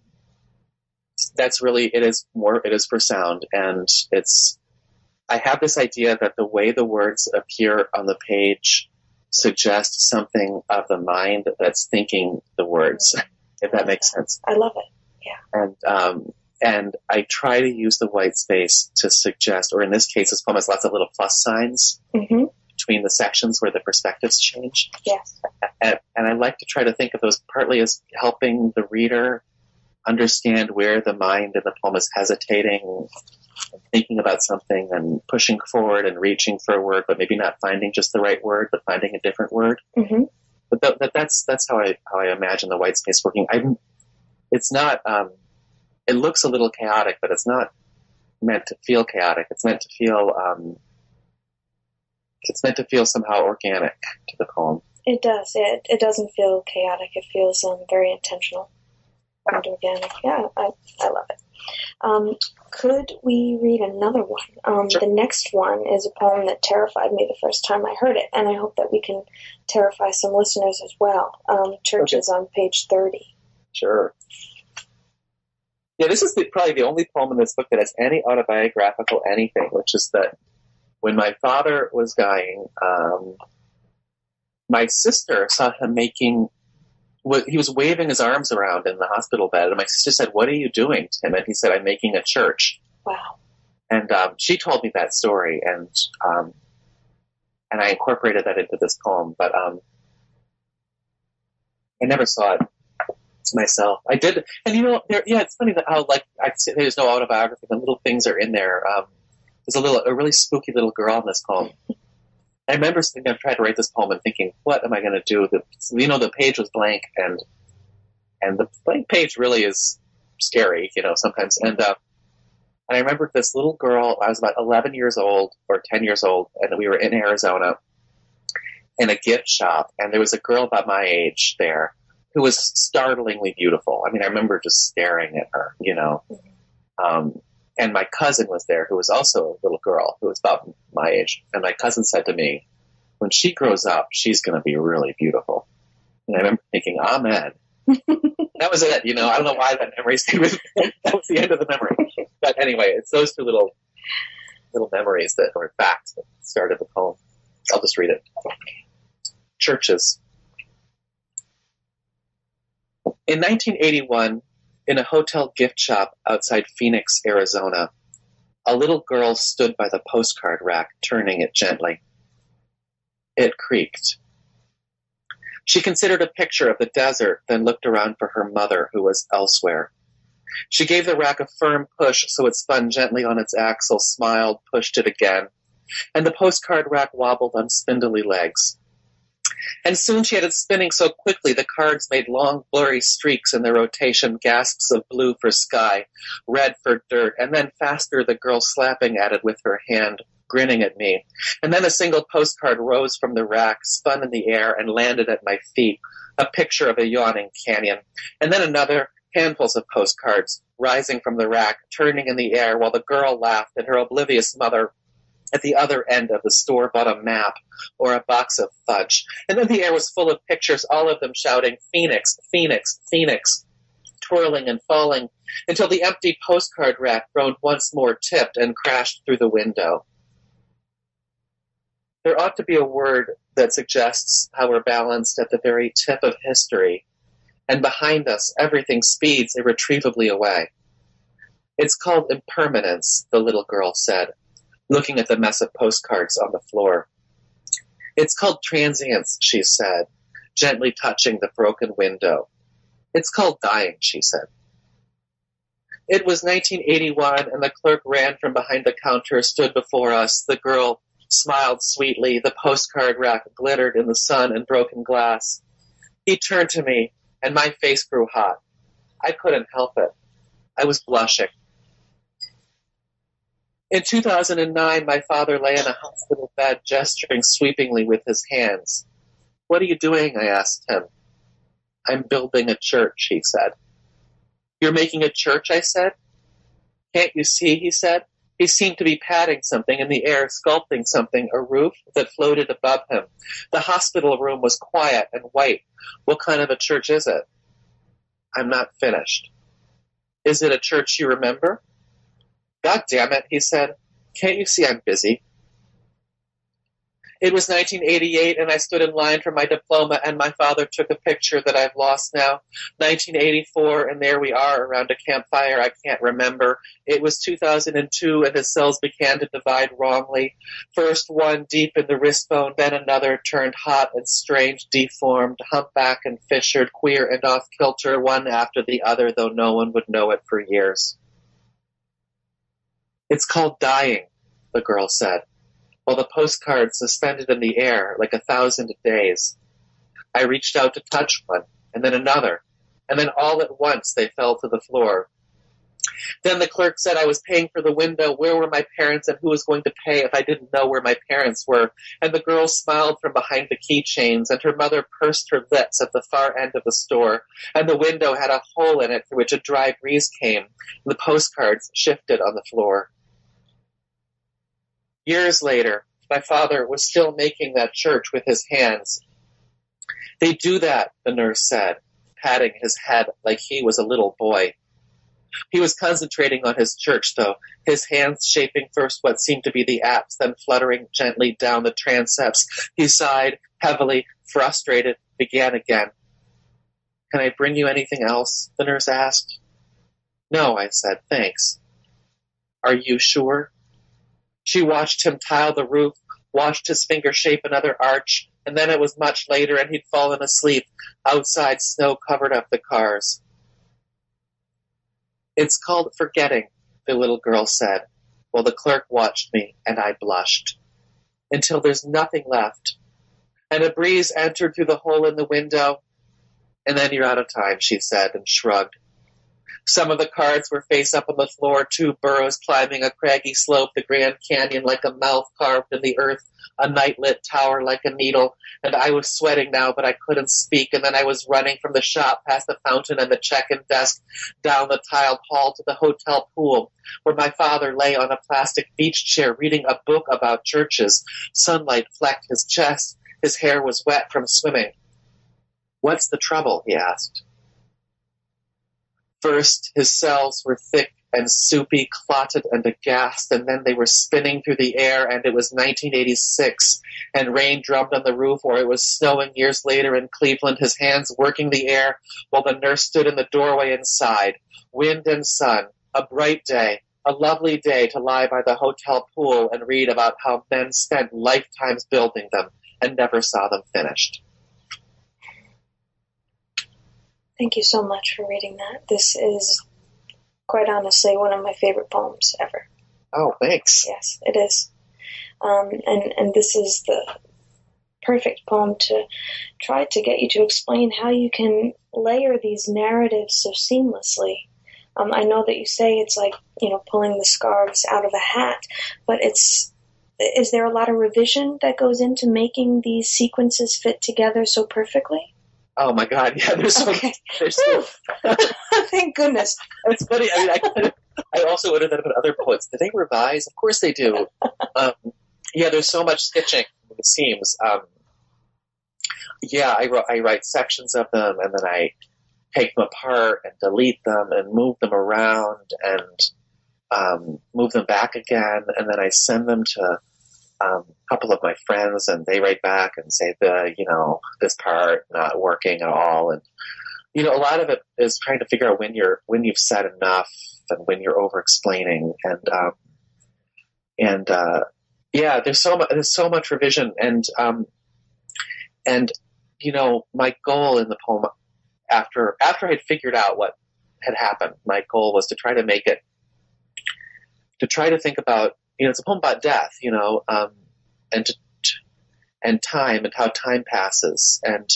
that's really, it is more, it is for sound. And it's, I have this idea that the way the words appear on the page suggests something of the mind that's thinking the words, if that makes sense. I love it. Yeah. And, um, and I try to use the white space to suggest, or in this case, this poem has lots of little plus signs mm-hmm. between the sections where the perspectives change. Yes. And, and I like to try to think of those partly as helping the reader understand where the mind in the poem is hesitating, and thinking about something and pushing forward and reaching for a word, but maybe not finding just the right word, but finding a different word. Mm-hmm. but th- that, that's that's how I how I imagine the white space working. I, it's not. Um, it looks a little chaotic, but it's not meant to feel chaotic. It's meant to feel. Um, it's meant to feel somehow organic to the poem. It does. It it doesn't feel chaotic. It feels um, very intentional and organic. Yeah, I I love it. Um, could we read another one? Um, Sure. The next one is a poem that terrified me the first time I heard it, and I hope that we can terrify some listeners as well. Um, Churches Okay. on page thirty. Sure. Yeah, this is the, probably the only poem in this book that has any autobiographical anything, which is that when my father was dying, um, my sister saw him making, he was waving his arms around in the hospital bed, and my sister said, "What are you doing to him?" And he said, "I'm making a church." Wow. And um, she told me that story, and um, and I incorporated that into this poem, but um, I never saw it myself. I did, and you know, there, yeah, it's funny that how like I say there's no autobiography, the little things are in there. Um, there's a little, a really spooky little girl in this poem. I remember thinking, I've tried to write this poem and thinking, what am I going to do? The, you know, the page was blank, and and the blank page really is scary, you know, sometimes. And uh, and I remember this little girl. I was about eleven years old or ten years old, and we were in Arizona in a gift shop, and there was a girl about my age there who was startlingly beautiful. I mean, I remember just staring at her, you know. Um, and my cousin was there, who was also a little girl who was about my age. And my cousin said to me, "When she grows up, she's going to be really beautiful." And I remember thinking, amen. That was it, you know. I don't know why that memory stayed with me. That was the end of the memory. But anyway, it's those two little little memories that or facts that started the poem. I'll just read it. Churches. In nineteen eighty-one, in a hotel gift shop outside Phoenix, Arizona, a little girl stood by the postcard rack, turning it gently. It creaked. She considered a picture of the desert, then looked around for her mother, who was elsewhere. She gave the rack a firm push so it spun gently on its axle, smiled, pushed it again, and the postcard rack wobbled on spindly legs. And soon she had it spinning so quickly the cards made long, blurry streaks in their rotation, gasps of blue for sky, red for dirt, and then faster the girl slapping at it with her hand, grinning at me. And then a single postcard rose from the rack, spun in the air, and landed at my feet, a picture of a yawning canyon. And then another, handfuls of postcards, rising from the rack, turning in the air, while the girl laughed, and her oblivious mother at the other end of the store bought a map or a box of fudge. And then the air was full of pictures, all of them shouting, "Phoenix, Phoenix, Phoenix," twirling and falling, until the empty postcard rack groaned once more, tipped, and crashed through the window. There ought to be a word that suggests how we're balanced at the very tip of history, and behind us everything speeds irretrievably away. It's called impermanence, the little girl said, looking at the mess of postcards on the floor. It's called transience, she said, gently touching the broken window. It's called dying, she said. It was nineteen eighty-one, and the clerk ran from behind the counter, stood before us. The girl smiled sweetly. The postcard rack glittered in the sun and broken glass. He turned to me, and my face grew hot. I couldn't help it. I was blushing. In two thousand nine, my father lay in a hospital bed, gesturing sweepingly with his hands. "What are you doing?" I asked him. "I'm building a church," he said. "You're making a church?" I said. "Can't you see?" he said. He seemed to be patting something in the air, sculpting something, a roof that floated above him. The hospital room was quiet and white. "What kind of a church is it?" "I'm not finished." "Is it a church you remember?" "God damn it," he said. "Can't you see I'm busy?" It was nineteen eighty-eight, and I stood in line for my diploma, and my father took a picture that I've lost now. nineteen eighty-four, and there we are around a campfire I can't remember. It was two thousand two, and his cells began to divide wrongly. First one deep in the wrist bone, then another turned hot and strange, deformed, humpback and fissured, queer and off-kilter, one after the other, though no one would know it for years. It's called dying, the girl said, while the postcards suspended in the air like a thousand days. I reached out to touch one, and then another, and then all at once they fell to the floor. Then the clerk said I was paying for the window. Where were my parents, and who was going to pay if I didn't know where my parents were? And the girl smiled from behind the keychains, and her mother pursed her lips at the far end of the store, and the window had a hole in it through which a dry breeze came, and the postcards shifted on the floor. Years later, my father was still making that church with his hands. They do that, the nurse said, patting his head like he was a little boy. He was concentrating on his church, though, his hands shaping first what seemed to be the apse, then fluttering gently down the transepts. He sighed heavily, frustrated, began again. Can I bring you anything else? The nurse asked. No, I said, thanks. Are you sure? She watched him tile the roof, watched his finger shape another arch, and then it was much later and he'd fallen asleep. Outside, snow covered up the cars. It's called forgetting, the little girl said, while the clerk watched me, and I blushed. Until there's nothing left. And a breeze entered through the hole in the window. And then you're out of time, she said, and shrugged. Some of the cards were face up on the floor, two burros climbing a craggy slope, the Grand Canyon like a mouth carved in the earth, a night-lit tower like a needle, and I was sweating now, but I couldn't speak, and then I was running from the shop past the fountain and the check-in desk, down the tiled hall to the hotel pool, where my father lay on a plastic beach chair reading a book about churches. Sunlight flecked his chest. His hair was wet from swimming. What's the trouble? He asked. First, his cells were thick and soupy, clotted and aghast, and then they were spinning through the air, and it was nineteen eighty-six, and rain drummed on the roof, or it was snowing years later in Cleveland, his hands working the air, while the nurse stood in the doorway inside. Wind and sun, a bright day, a lovely day to lie by the hotel pool and read about how men spent lifetimes building them and never saw them finished. Thank you so much for reading that. This is, quite honestly, one of my favorite poems ever. Oh, thanks. Yes, it is. Um, and, and this is the perfect poem to try to get you to explain how you can layer these narratives so seamlessly. Um, I know that you say it's like, you know, pulling the scarves out of a hat, but it's, is there a lot of revision that goes into making these sequences fit together so perfectly? Oh my God! Yeah, there's so. Okay. There's so Thank goodness. It's funny. I mean, I, kind of, I also wondered that about other poets. Do they revise? Of course they do. Um, yeah, there's so much stitching. It seems. Um, yeah, I, I write sections of them, and then I take them apart and delete them and move them around and um, move them back again, and then I send them to. Um, a couple of my friends, and they write back and say the, you know, this part not working at all. And, you know, a lot of it is trying to figure out when you're, when you've said enough and when you're over explaining. And, um, and, uh, yeah, there's so much, there's so much revision. And, um, and, you know, my goal in the poem after, after I'd figured out what had happened, my goal was to try to make it, to try to think about, you know, it's a poem about death, you know, um, and to, and time and how time passes. And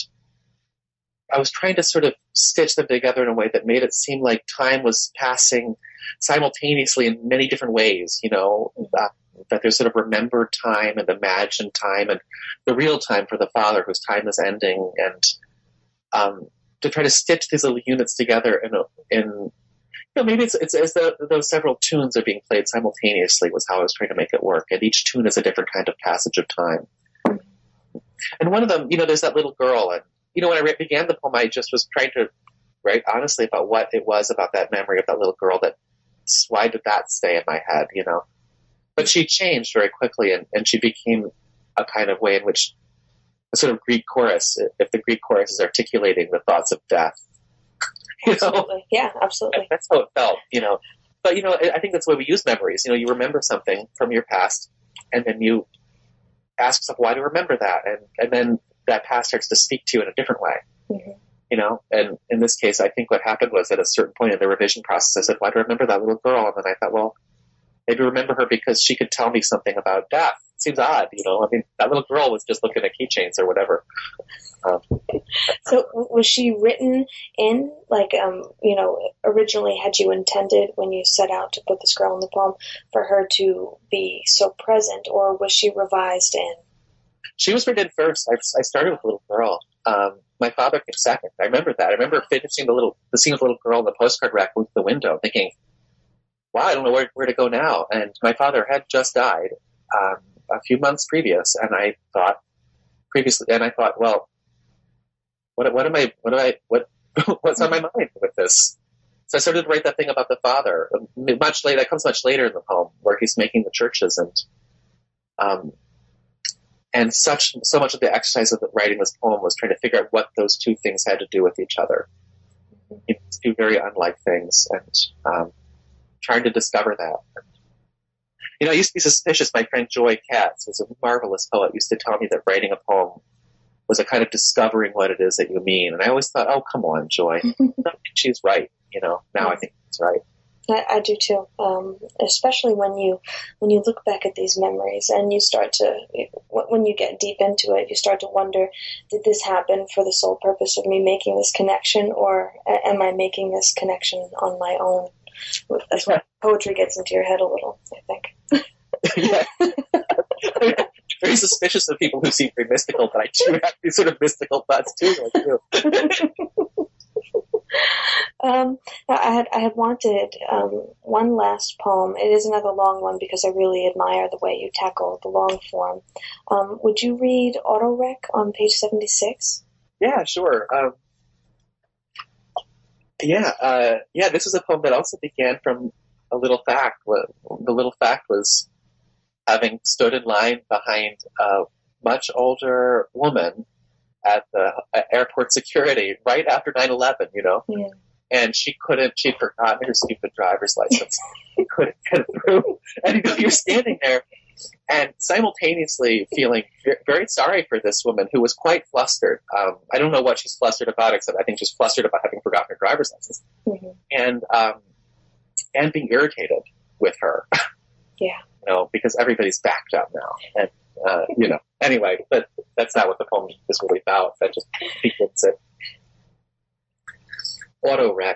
I was trying to sort of stitch them together in a way that made it seem like time was passing simultaneously in many different ways, you know, uh, that there's sort of remembered time and imagined time and the real time for the father whose time is ending. And um, to try to stitch these little units together in a, in You know, maybe it's, it's as though those several tunes are being played simultaneously was how I was trying to make it work. And each tune is a different kind of passage of time. And one of them, you know, there's that little girl. And, you know, when I began the poem, I just was trying to write honestly about what it was about that memory of that little girl that, why did that stay in my head, you know? But she changed very quickly, and, and she became a kind of way in which a sort of Greek chorus, if the Greek chorus is articulating the thoughts of death, you know? Absolutely. Yeah, absolutely. That's how it felt, you know. But, you know, I think that's the way we use memories. You know, you remember something from your past, and then you ask yourself, why do you remember that? And, and then that past starts to speak to you in a different way, mm-hmm. you know. And in this case, I think what happened was at a certain point in the revision process, I said, why do I remember that little girl? And then I thought, well, maybe remember her because she could tell me something about death, seems odd, you know. I mean, that little girl was just looking at keychains or whatever. Um, so was she written in, like, um, you know, originally had you intended when you set out to put this girl in the poem for her to be so present, or was she revised in? She was written first. I, I started with a little girl. Um, my father came second. I remember that. I remember finishing the little, the scene with the little girl in the postcard rack with the window, thinking, wow, I don't know where, where to go now. And my father had just died um, a few months previous, and I thought previously, and I thought, well, what, what am I, what do I, what, what's on my mind with this? So I started to write that thing about the father. Much later, that comes much later in the poem, where he's making the churches, and um, and such so much of the exercise of writing this poem was trying to figure out what those two things had to do with each other. It's two very unlike things, and um, trying to discover that. You know, I used to be suspicious. My friend Joy Katz, who's a marvelous poet, used to tell me that writing a poem was a kind of discovering what it is that you mean. And I always thought, oh, come on, Joy. She's right. You know, now I think it's right. I, I do too. Um, especially when you, when you look back at these memories and you start to, when you get deep into it, you start to wonder, did this happen for the sole purpose of me making this connection, or am I making this connection on my own? That's when poetry gets into your head a little, I think. Yeah. Very suspicious of people who seem very mystical, but I do have these sort of mystical thoughts too. Like you. um, I had I had wanted um, one last poem. It is another long one because I really admire the way you tackle the long form. Um, would you read Autorec on page seventy-six? Yeah, sure. Um, yeah, uh, yeah. This is a poem that also began from a little fact. The little fact was, having stood in line behind a much older woman at the at airport security right after nine eleven, you know, yeah. And she couldn't, she'd forgotten her stupid driver's license. She couldn't get through. And you know, you're standing there and simultaneously feeling very sorry for this woman who was quite flustered. Um, I don't know what she's flustered about, except I think she's flustered about having forgotten her driver's license. Mm-hmm. And, um, and being irritated with her. Yeah. You know, because everybody's backed up now. And, uh, you know, anyway, but that's not what the poem is really about. That just begins it. Autorec.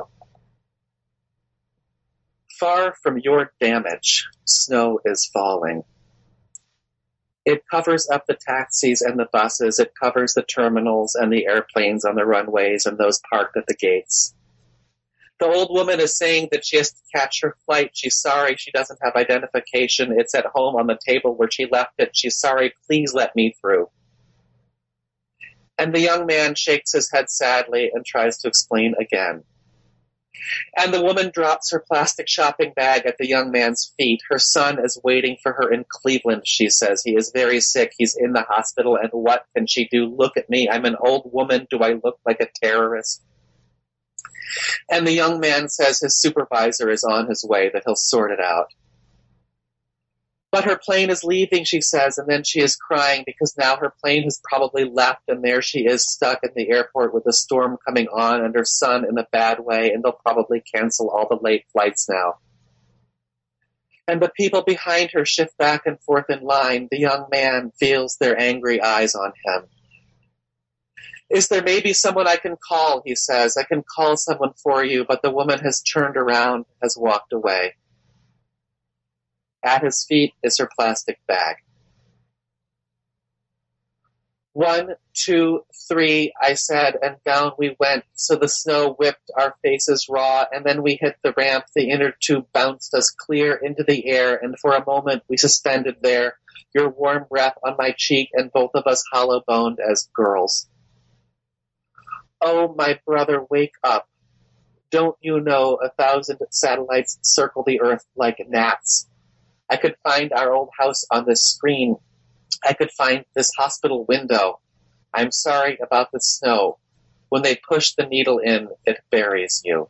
Far from your damage, snow is falling. It covers up the taxis and the buses. It covers the terminals and the airplanes on the runways and those parked at the gates. The old woman is saying that she has to catch her flight. She's sorry she doesn't have identification. It's at home on the table where she left it. She's sorry. Please let me through. And the young man shakes his head sadly and tries to explain again. And the woman drops her plastic shopping bag at the young man's feet. Her son is waiting for her in Cleveland, she says. He is very sick. He's in the hospital. And what can she do? Look at me. I'm an old woman. Do I look like a terrorist? And the young man says his supervisor is on his way, that he'll sort it out. But her plane is leaving, she says, and then she is crying because now her plane has probably left, and there she is stuck in the airport with a storm coming on and her son in a bad way, and they'll probably cancel all the late flights now. And the people behind her shift back and forth in line. The young man feels their angry eyes on him. Is there maybe someone I can call, he says. I can call someone for you, but the woman has turned around, has walked away. At his feet is her plastic bag. One, two, three, I said, and down we went. So the snow whipped our faces raw, and then we hit the ramp. The inner tube bounced us clear into the air, and for a moment we suspended there, your warm breath on my cheek, and both of us hollow-boned as girls. Oh, my brother, wake up. Don't you know a thousand satellites circle the earth like gnats? I could find our old house on this screen. I could find this hospital window. I'm sorry about the snow. When they push the needle in, it buries you.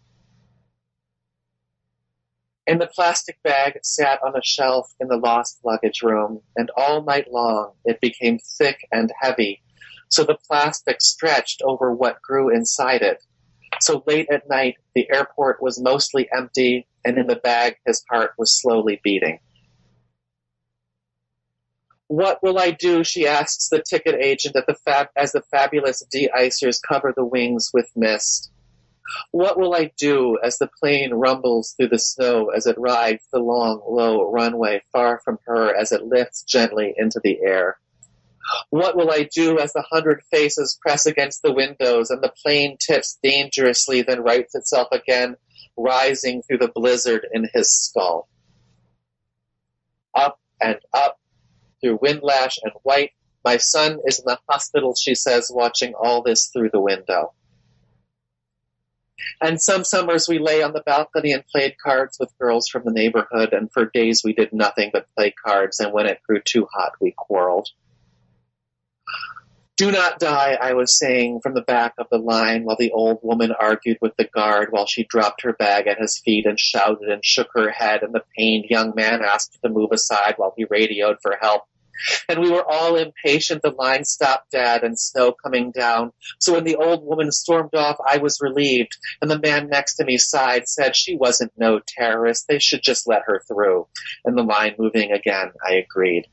And the plastic bag sat on a shelf in the lost luggage room, and all night long it became thick and heavy, so the plastic stretched over what grew inside it. So late at night, the airport was mostly empty, and in the bag his heart was slowly beating. What will I do, she asks the ticket agent at the fab- as the fabulous de-icers cover the wings with mist. What will I do as the plane rumbles through the snow as it rides the long, low runway far from her as it lifts gently into the air? What will I do as the hundred faces press against the windows and the plane tips dangerously, then rights itself again, rising through the blizzard in his skull? Up and up, through windlash and white, my son is in the hospital, she says, watching all this through the window. And some summers we lay on the balcony and played cards with girls from the neighborhood, and for days we did nothing but play cards, and when it grew too hot, we quarreled. Do not die, I was saying from the back of the line, while the old woman argued with the guard, while she dropped her bag at his feet and shouted and shook her head, and the pained young man asked her to move aside while he radioed for help. And we were all impatient. The line stopped dead and snow coming down. So when the old woman stormed off, I was relieved. And the man next to me sighed, said she wasn't no terrorist. They should just let her through. And the line moving again, I agreed.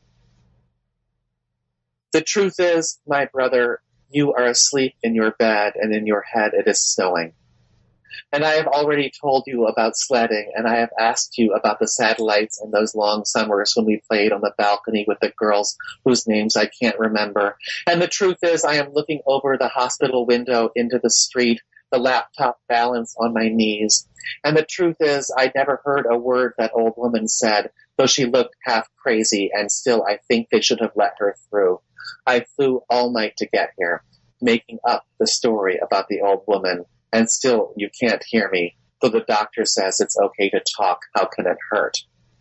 The truth is, my brother, you are asleep in your bed, and in your head it is snowing. And I have already told you about sledding, and I have asked you about the satellites and those long summers when we played on the balcony with the girls whose names I can't remember. And the truth is, I am looking over the hospital window into the street, the laptop balanced on my knees. And the truth is, I never heard a word that old woman said, though she looked half crazy, and still I think they should have let her through. I flew all night to get here, making up the story about the old woman, and still you can't hear me, though the doctor says it's okay to talk. How can it hurt?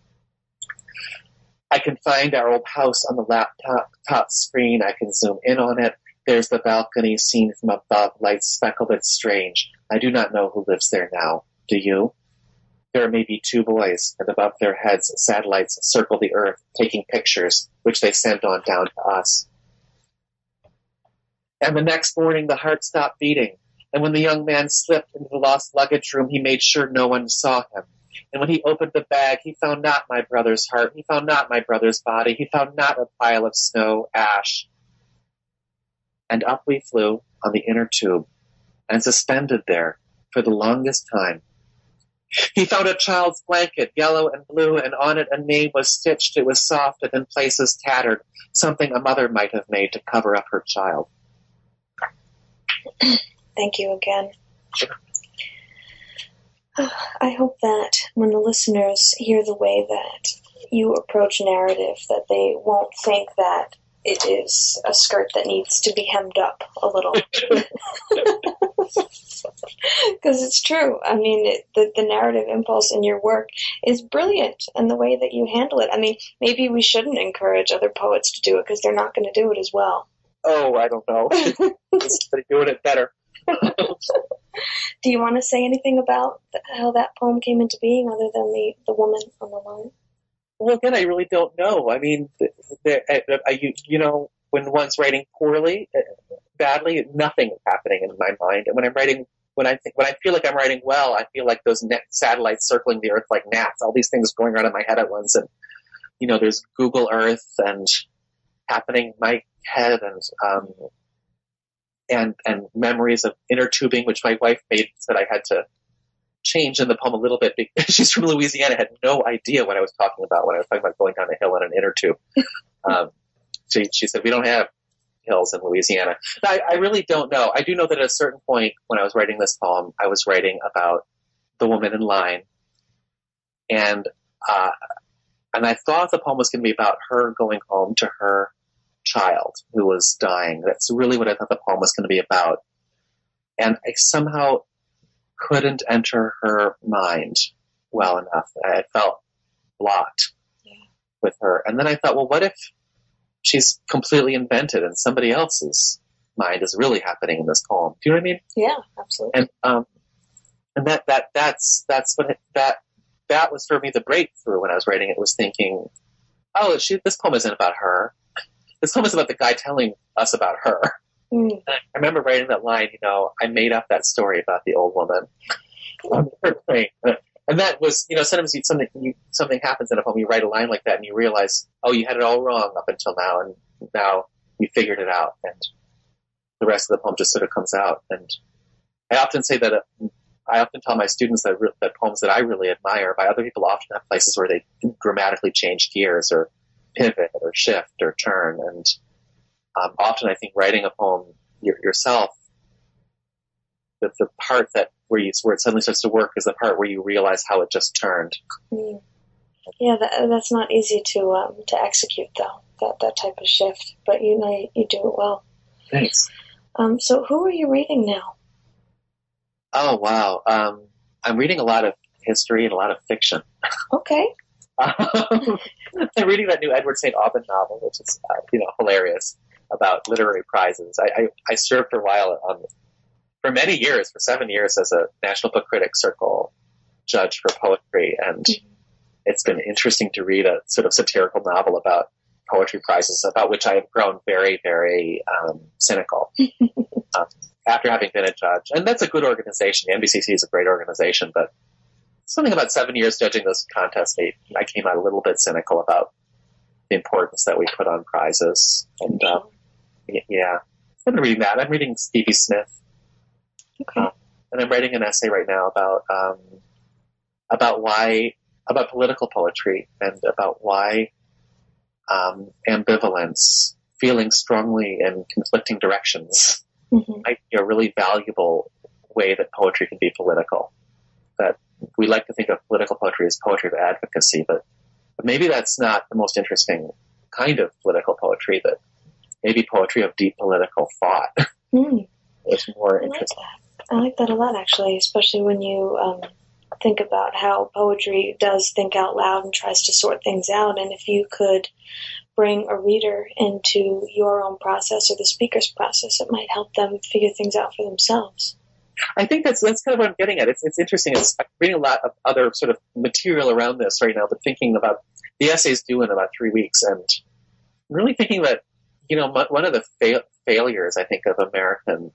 I can find our old house on the laptop top screen. I can zoom in on it. There's the balcony seen from above, lights speckled. It's strange. I do not know who lives there now. Do you? There are maybe two boys, and above their heads satellites circle the earth, taking pictures, which they send on down to us. And the next morning the heart stopped beating. And when the young man slipped into the lost luggage room, he made sure no one saw him. And when he opened the bag, he found not my brother's heart. He found not my brother's body. He found not a pile of snow, ash. And up we flew on the inner tube and suspended there for the longest time. He found a child's blanket, yellow and blue, and on it a name was stitched. It was soft and in places tattered, something a mother might have made to cover up her child. Thank you again. I hope that when the listeners hear the way that you approach narrative, that they won't think that it is a skirt that needs to be hemmed up a little. Because it's true. I mean, it, the, the narrative impulse in your work is brilliant, and the way that you handle it. I mean, maybe we shouldn't encourage other poets to do it because they're not going to do it as well. Oh, I don't know. They're doing it better. Do you want to say anything about how that poem came into being other than the, the woman on the line? Well, again, I really don't know. I mean, the, the, I, you, you know, when one's writing poorly, badly, nothing is happening in my mind. And when I'm writing, when I think, when I feel like I'm writing well, I feel like those net satellites circling the earth like gnats, all these things going around in my head at once. And, you know, there's Google Earth and happening in my head, and, um, and, and memories of inner tubing, which my wife made, said I had to change in the poem a little bit because she's from Louisiana, had no idea what I was talking about when I was talking about going down a hill on an inner tube. um, she, she said, we don't have hills in Louisiana. I, I really don't know. I do know that at a certain point when I was writing this poem, I was writing about the woman in line, and, uh, and I thought the poem was going to be about her going home to her child who was dying. That's really what I thought the poem was going to be about. And I somehow couldn't enter her mind well enough. I felt blocked yeah. with her. And then I thought, well, what if she's completely invented and somebody else's mind is really happening in this poem? Do you know what I mean? Yeah, absolutely. And, um, and that, that, that's, that's what, it, that, that was for me the breakthrough when I was writing it, was thinking, oh, she, this poem isn't about her. This poem is about the guy telling us about her. Mm. I remember writing that line, you know, I made up that story about the old woman on the airplane. I And that was, you know, sometimes you, something you, something happens in a poem, you write a line like that, and you realize, oh, you had it all wrong up until now, and now you figured it out, and the rest of the poem just sort of comes out. And I often say that, uh, I often tell my students that, re- that poems that I really admire by other people often have places where they dramatically change gears or pivot or shift or turn. And um, often I think writing a poem y- yourself, the, the part that where, you, where it suddenly starts to work is the part where you realize how it just turned. Mm. Yeah, that, that's not easy to um, to execute, though, that, that type of shift. But you know, you, you do it well. Thanks. Um, so who are you reading now? Oh, wow. Um, I'm reading a lot of history and a lot of fiction. Okay. Um, I'm reading that new Edward Saint Aubin novel, which is, uh, you know, hilarious, about literary prizes. I, I, I served for a while on, for many years, for seven years, as a National Book Critics Circle judge for poetry, and mm-hmm. it's been interesting to read a sort of satirical novel about poetry prizes, about which I have grown very, very um, cynical um, after having been a judge. And that's a good organization. The N B C C is a great organization, but something about seven years judging those contests, I came out a little bit cynical about the importance that we put on prizes. And um, yeah, I've been reading that. I'm reading Stevie Smith. Okay. Uh, and I'm writing an essay right now about um, about why, about political poetry and about why um, ambivalence, feeling strongly in conflicting directions, mm-hmm. might be a really valuable way that poetry can be political. That we like to think of political poetry as poetry of advocacy, but, but maybe that's not the most interesting kind of political poetry, that maybe poetry of deep political thought mm. is more I interesting. Like that. I like that a lot, actually, especially when you um, think about how poetry does think out loud and tries to sort things out. And if you could bring a reader into your own process or the speaker's process, it might help them figure things out for themselves. I think that's that's kind of what I'm getting at. It's it's interesting. It's, I'm reading a lot of other sort of material around this right now, but thinking about the essays due in about three weeks, and really thinking that, you know, one of the fa- failures, I think, of American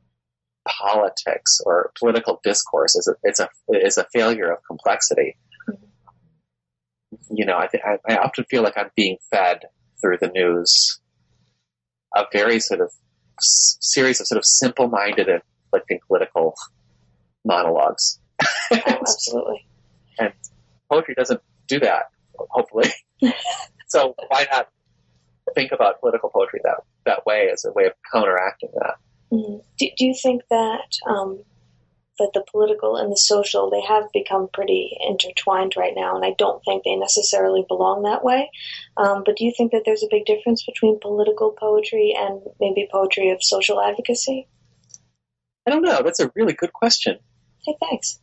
politics or political discourse is a, it's a is a failure of complexity. Mm-hmm. You know, I, th- I I often feel like I'm being fed through the news a very sort of s- series of sort of simple-minded and conflicting political monologues. Oh, absolutely. And poetry doesn't do that, hopefully. So why not think about political poetry that that way as a way of counteracting that? Mm-hmm. Do, do you think that um, that the political and the social, they have become pretty intertwined right now, and I don't think they necessarily belong that way. Um, but do you think that there's a big difference between political poetry and maybe poetry of social advocacy? I don't know. That's a really good question. Hey, thanks.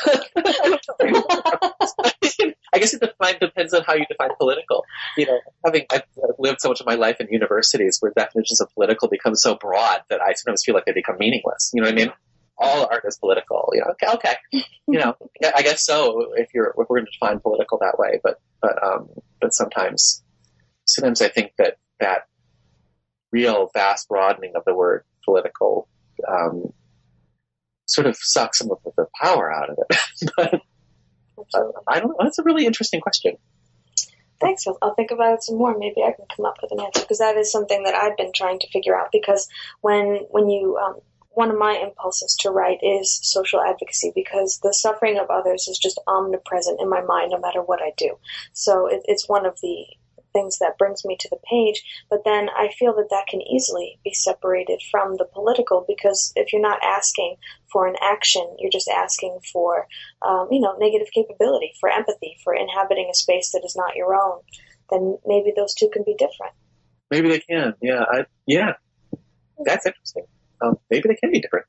I guess it define, depends on how you define political. You know, having I've lived so much of my life in universities where definitions of political become so broad that I sometimes feel like they become meaningless. You know what I mean? All art is political. You know, okay, okay. You know, I guess so. If you're, if we're going to define political that way, but but um, but sometimes, sometimes I think that that real vast broadening of the word political um, sort of sucks some of the power out of it. But uh, I don't know. That's a really interesting question. Thanks. I'll, I'll think about it some more. Maybe I can come up with an answer, because that is something that I've been trying to figure out. Because when when you um, one of my impulses to write is social advocacy, because the suffering of others is just omnipresent in my mind, no matter what I do. So it, it's one of the things that brings me to the page. But then I feel that that can easily be separated from the political, because if you're not asking for an action, you're just asking for, um, you know, negative capability, for empathy, for inhabiting a space that is not your own, then maybe those two can be different. Maybe they can. Yeah. I, yeah. That's interesting. Um, maybe they can be different.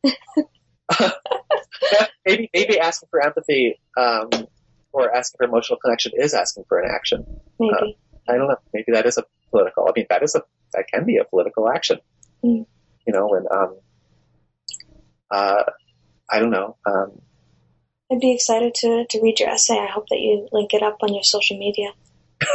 maybe, maybe asking for empathy, um, or asking for emotional connection is asking for an action. Maybe. Uh, I don't know. Maybe that is a political. I mean, that is a that can be a political action. Mm. You know, and um, uh, I don't know. Um, I'd be excited to to read your essay. I hope that you link it up on your social media.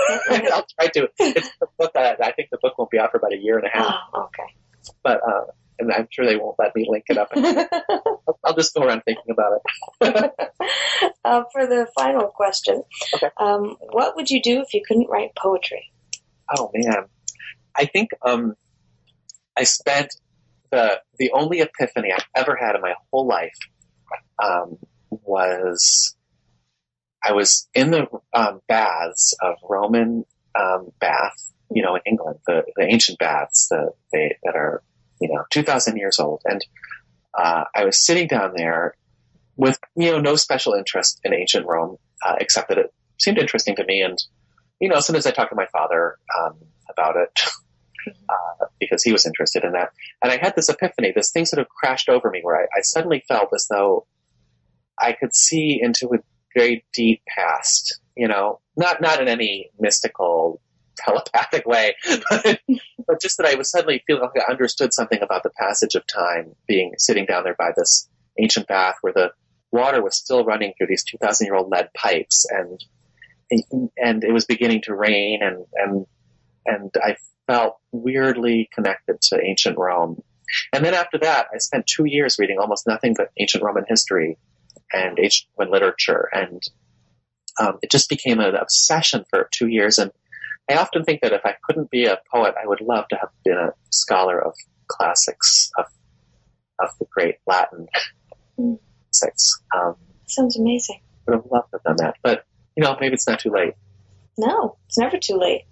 I'll try to. It's the book that I think the book won't be out for about a year and a half. Oh, okay. But uh, and I'm sure they won't let me link it up. I'll, I'll just go around thinking about it. uh, for the final question, okay. um, what would you do if you couldn't write poetry? Oh man, I think um, I spent the the only epiphany I've ever had in my whole life um, was I was in the um, baths of Roman um, Bath, you know, in England, the, the ancient baths the, they, that are, you know, two thousand years old. And uh, I was sitting down there with, you know, no special interest in ancient Rome, uh, except that it seemed interesting to me. And, you know, sometimes I talked to my father um, about it uh, because he was interested in that. And I had this epiphany, this thing sort of crashed over me where I, I suddenly felt as though I could see into a very deep past, you know, not, not in any mystical, telepathic way, but, but just that I was suddenly feeling like I understood something about the passage of time, being sitting down there by this ancient bath where the water was still running through these two thousand year old lead pipes, and and it was beginning to rain, and and and I felt weirdly connected to ancient Rome. And then after that, I spent two years reading almost nothing but ancient Roman history and ancient Roman literature, and um, it just became an obsession for two years. And I often think that if I couldn't be a poet, I would love to have been a scholar of classics, of of the great Latin mm. classics. Um, Sounds amazing. Would have loved to have done that, but you know, maybe it's not too late. No, it's never too late.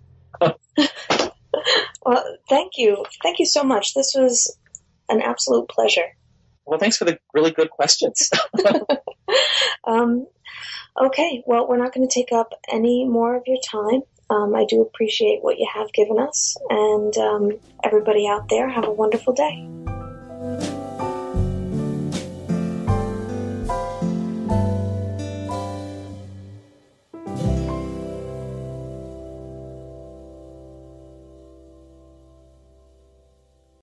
Well, thank you, thank you so much. This was an absolute pleasure. Well, thanks for the really good questions. um, okay, well, we're not going to take up any more of your time. Um, I do appreciate what you have given us, and um, everybody out there, have a wonderful day.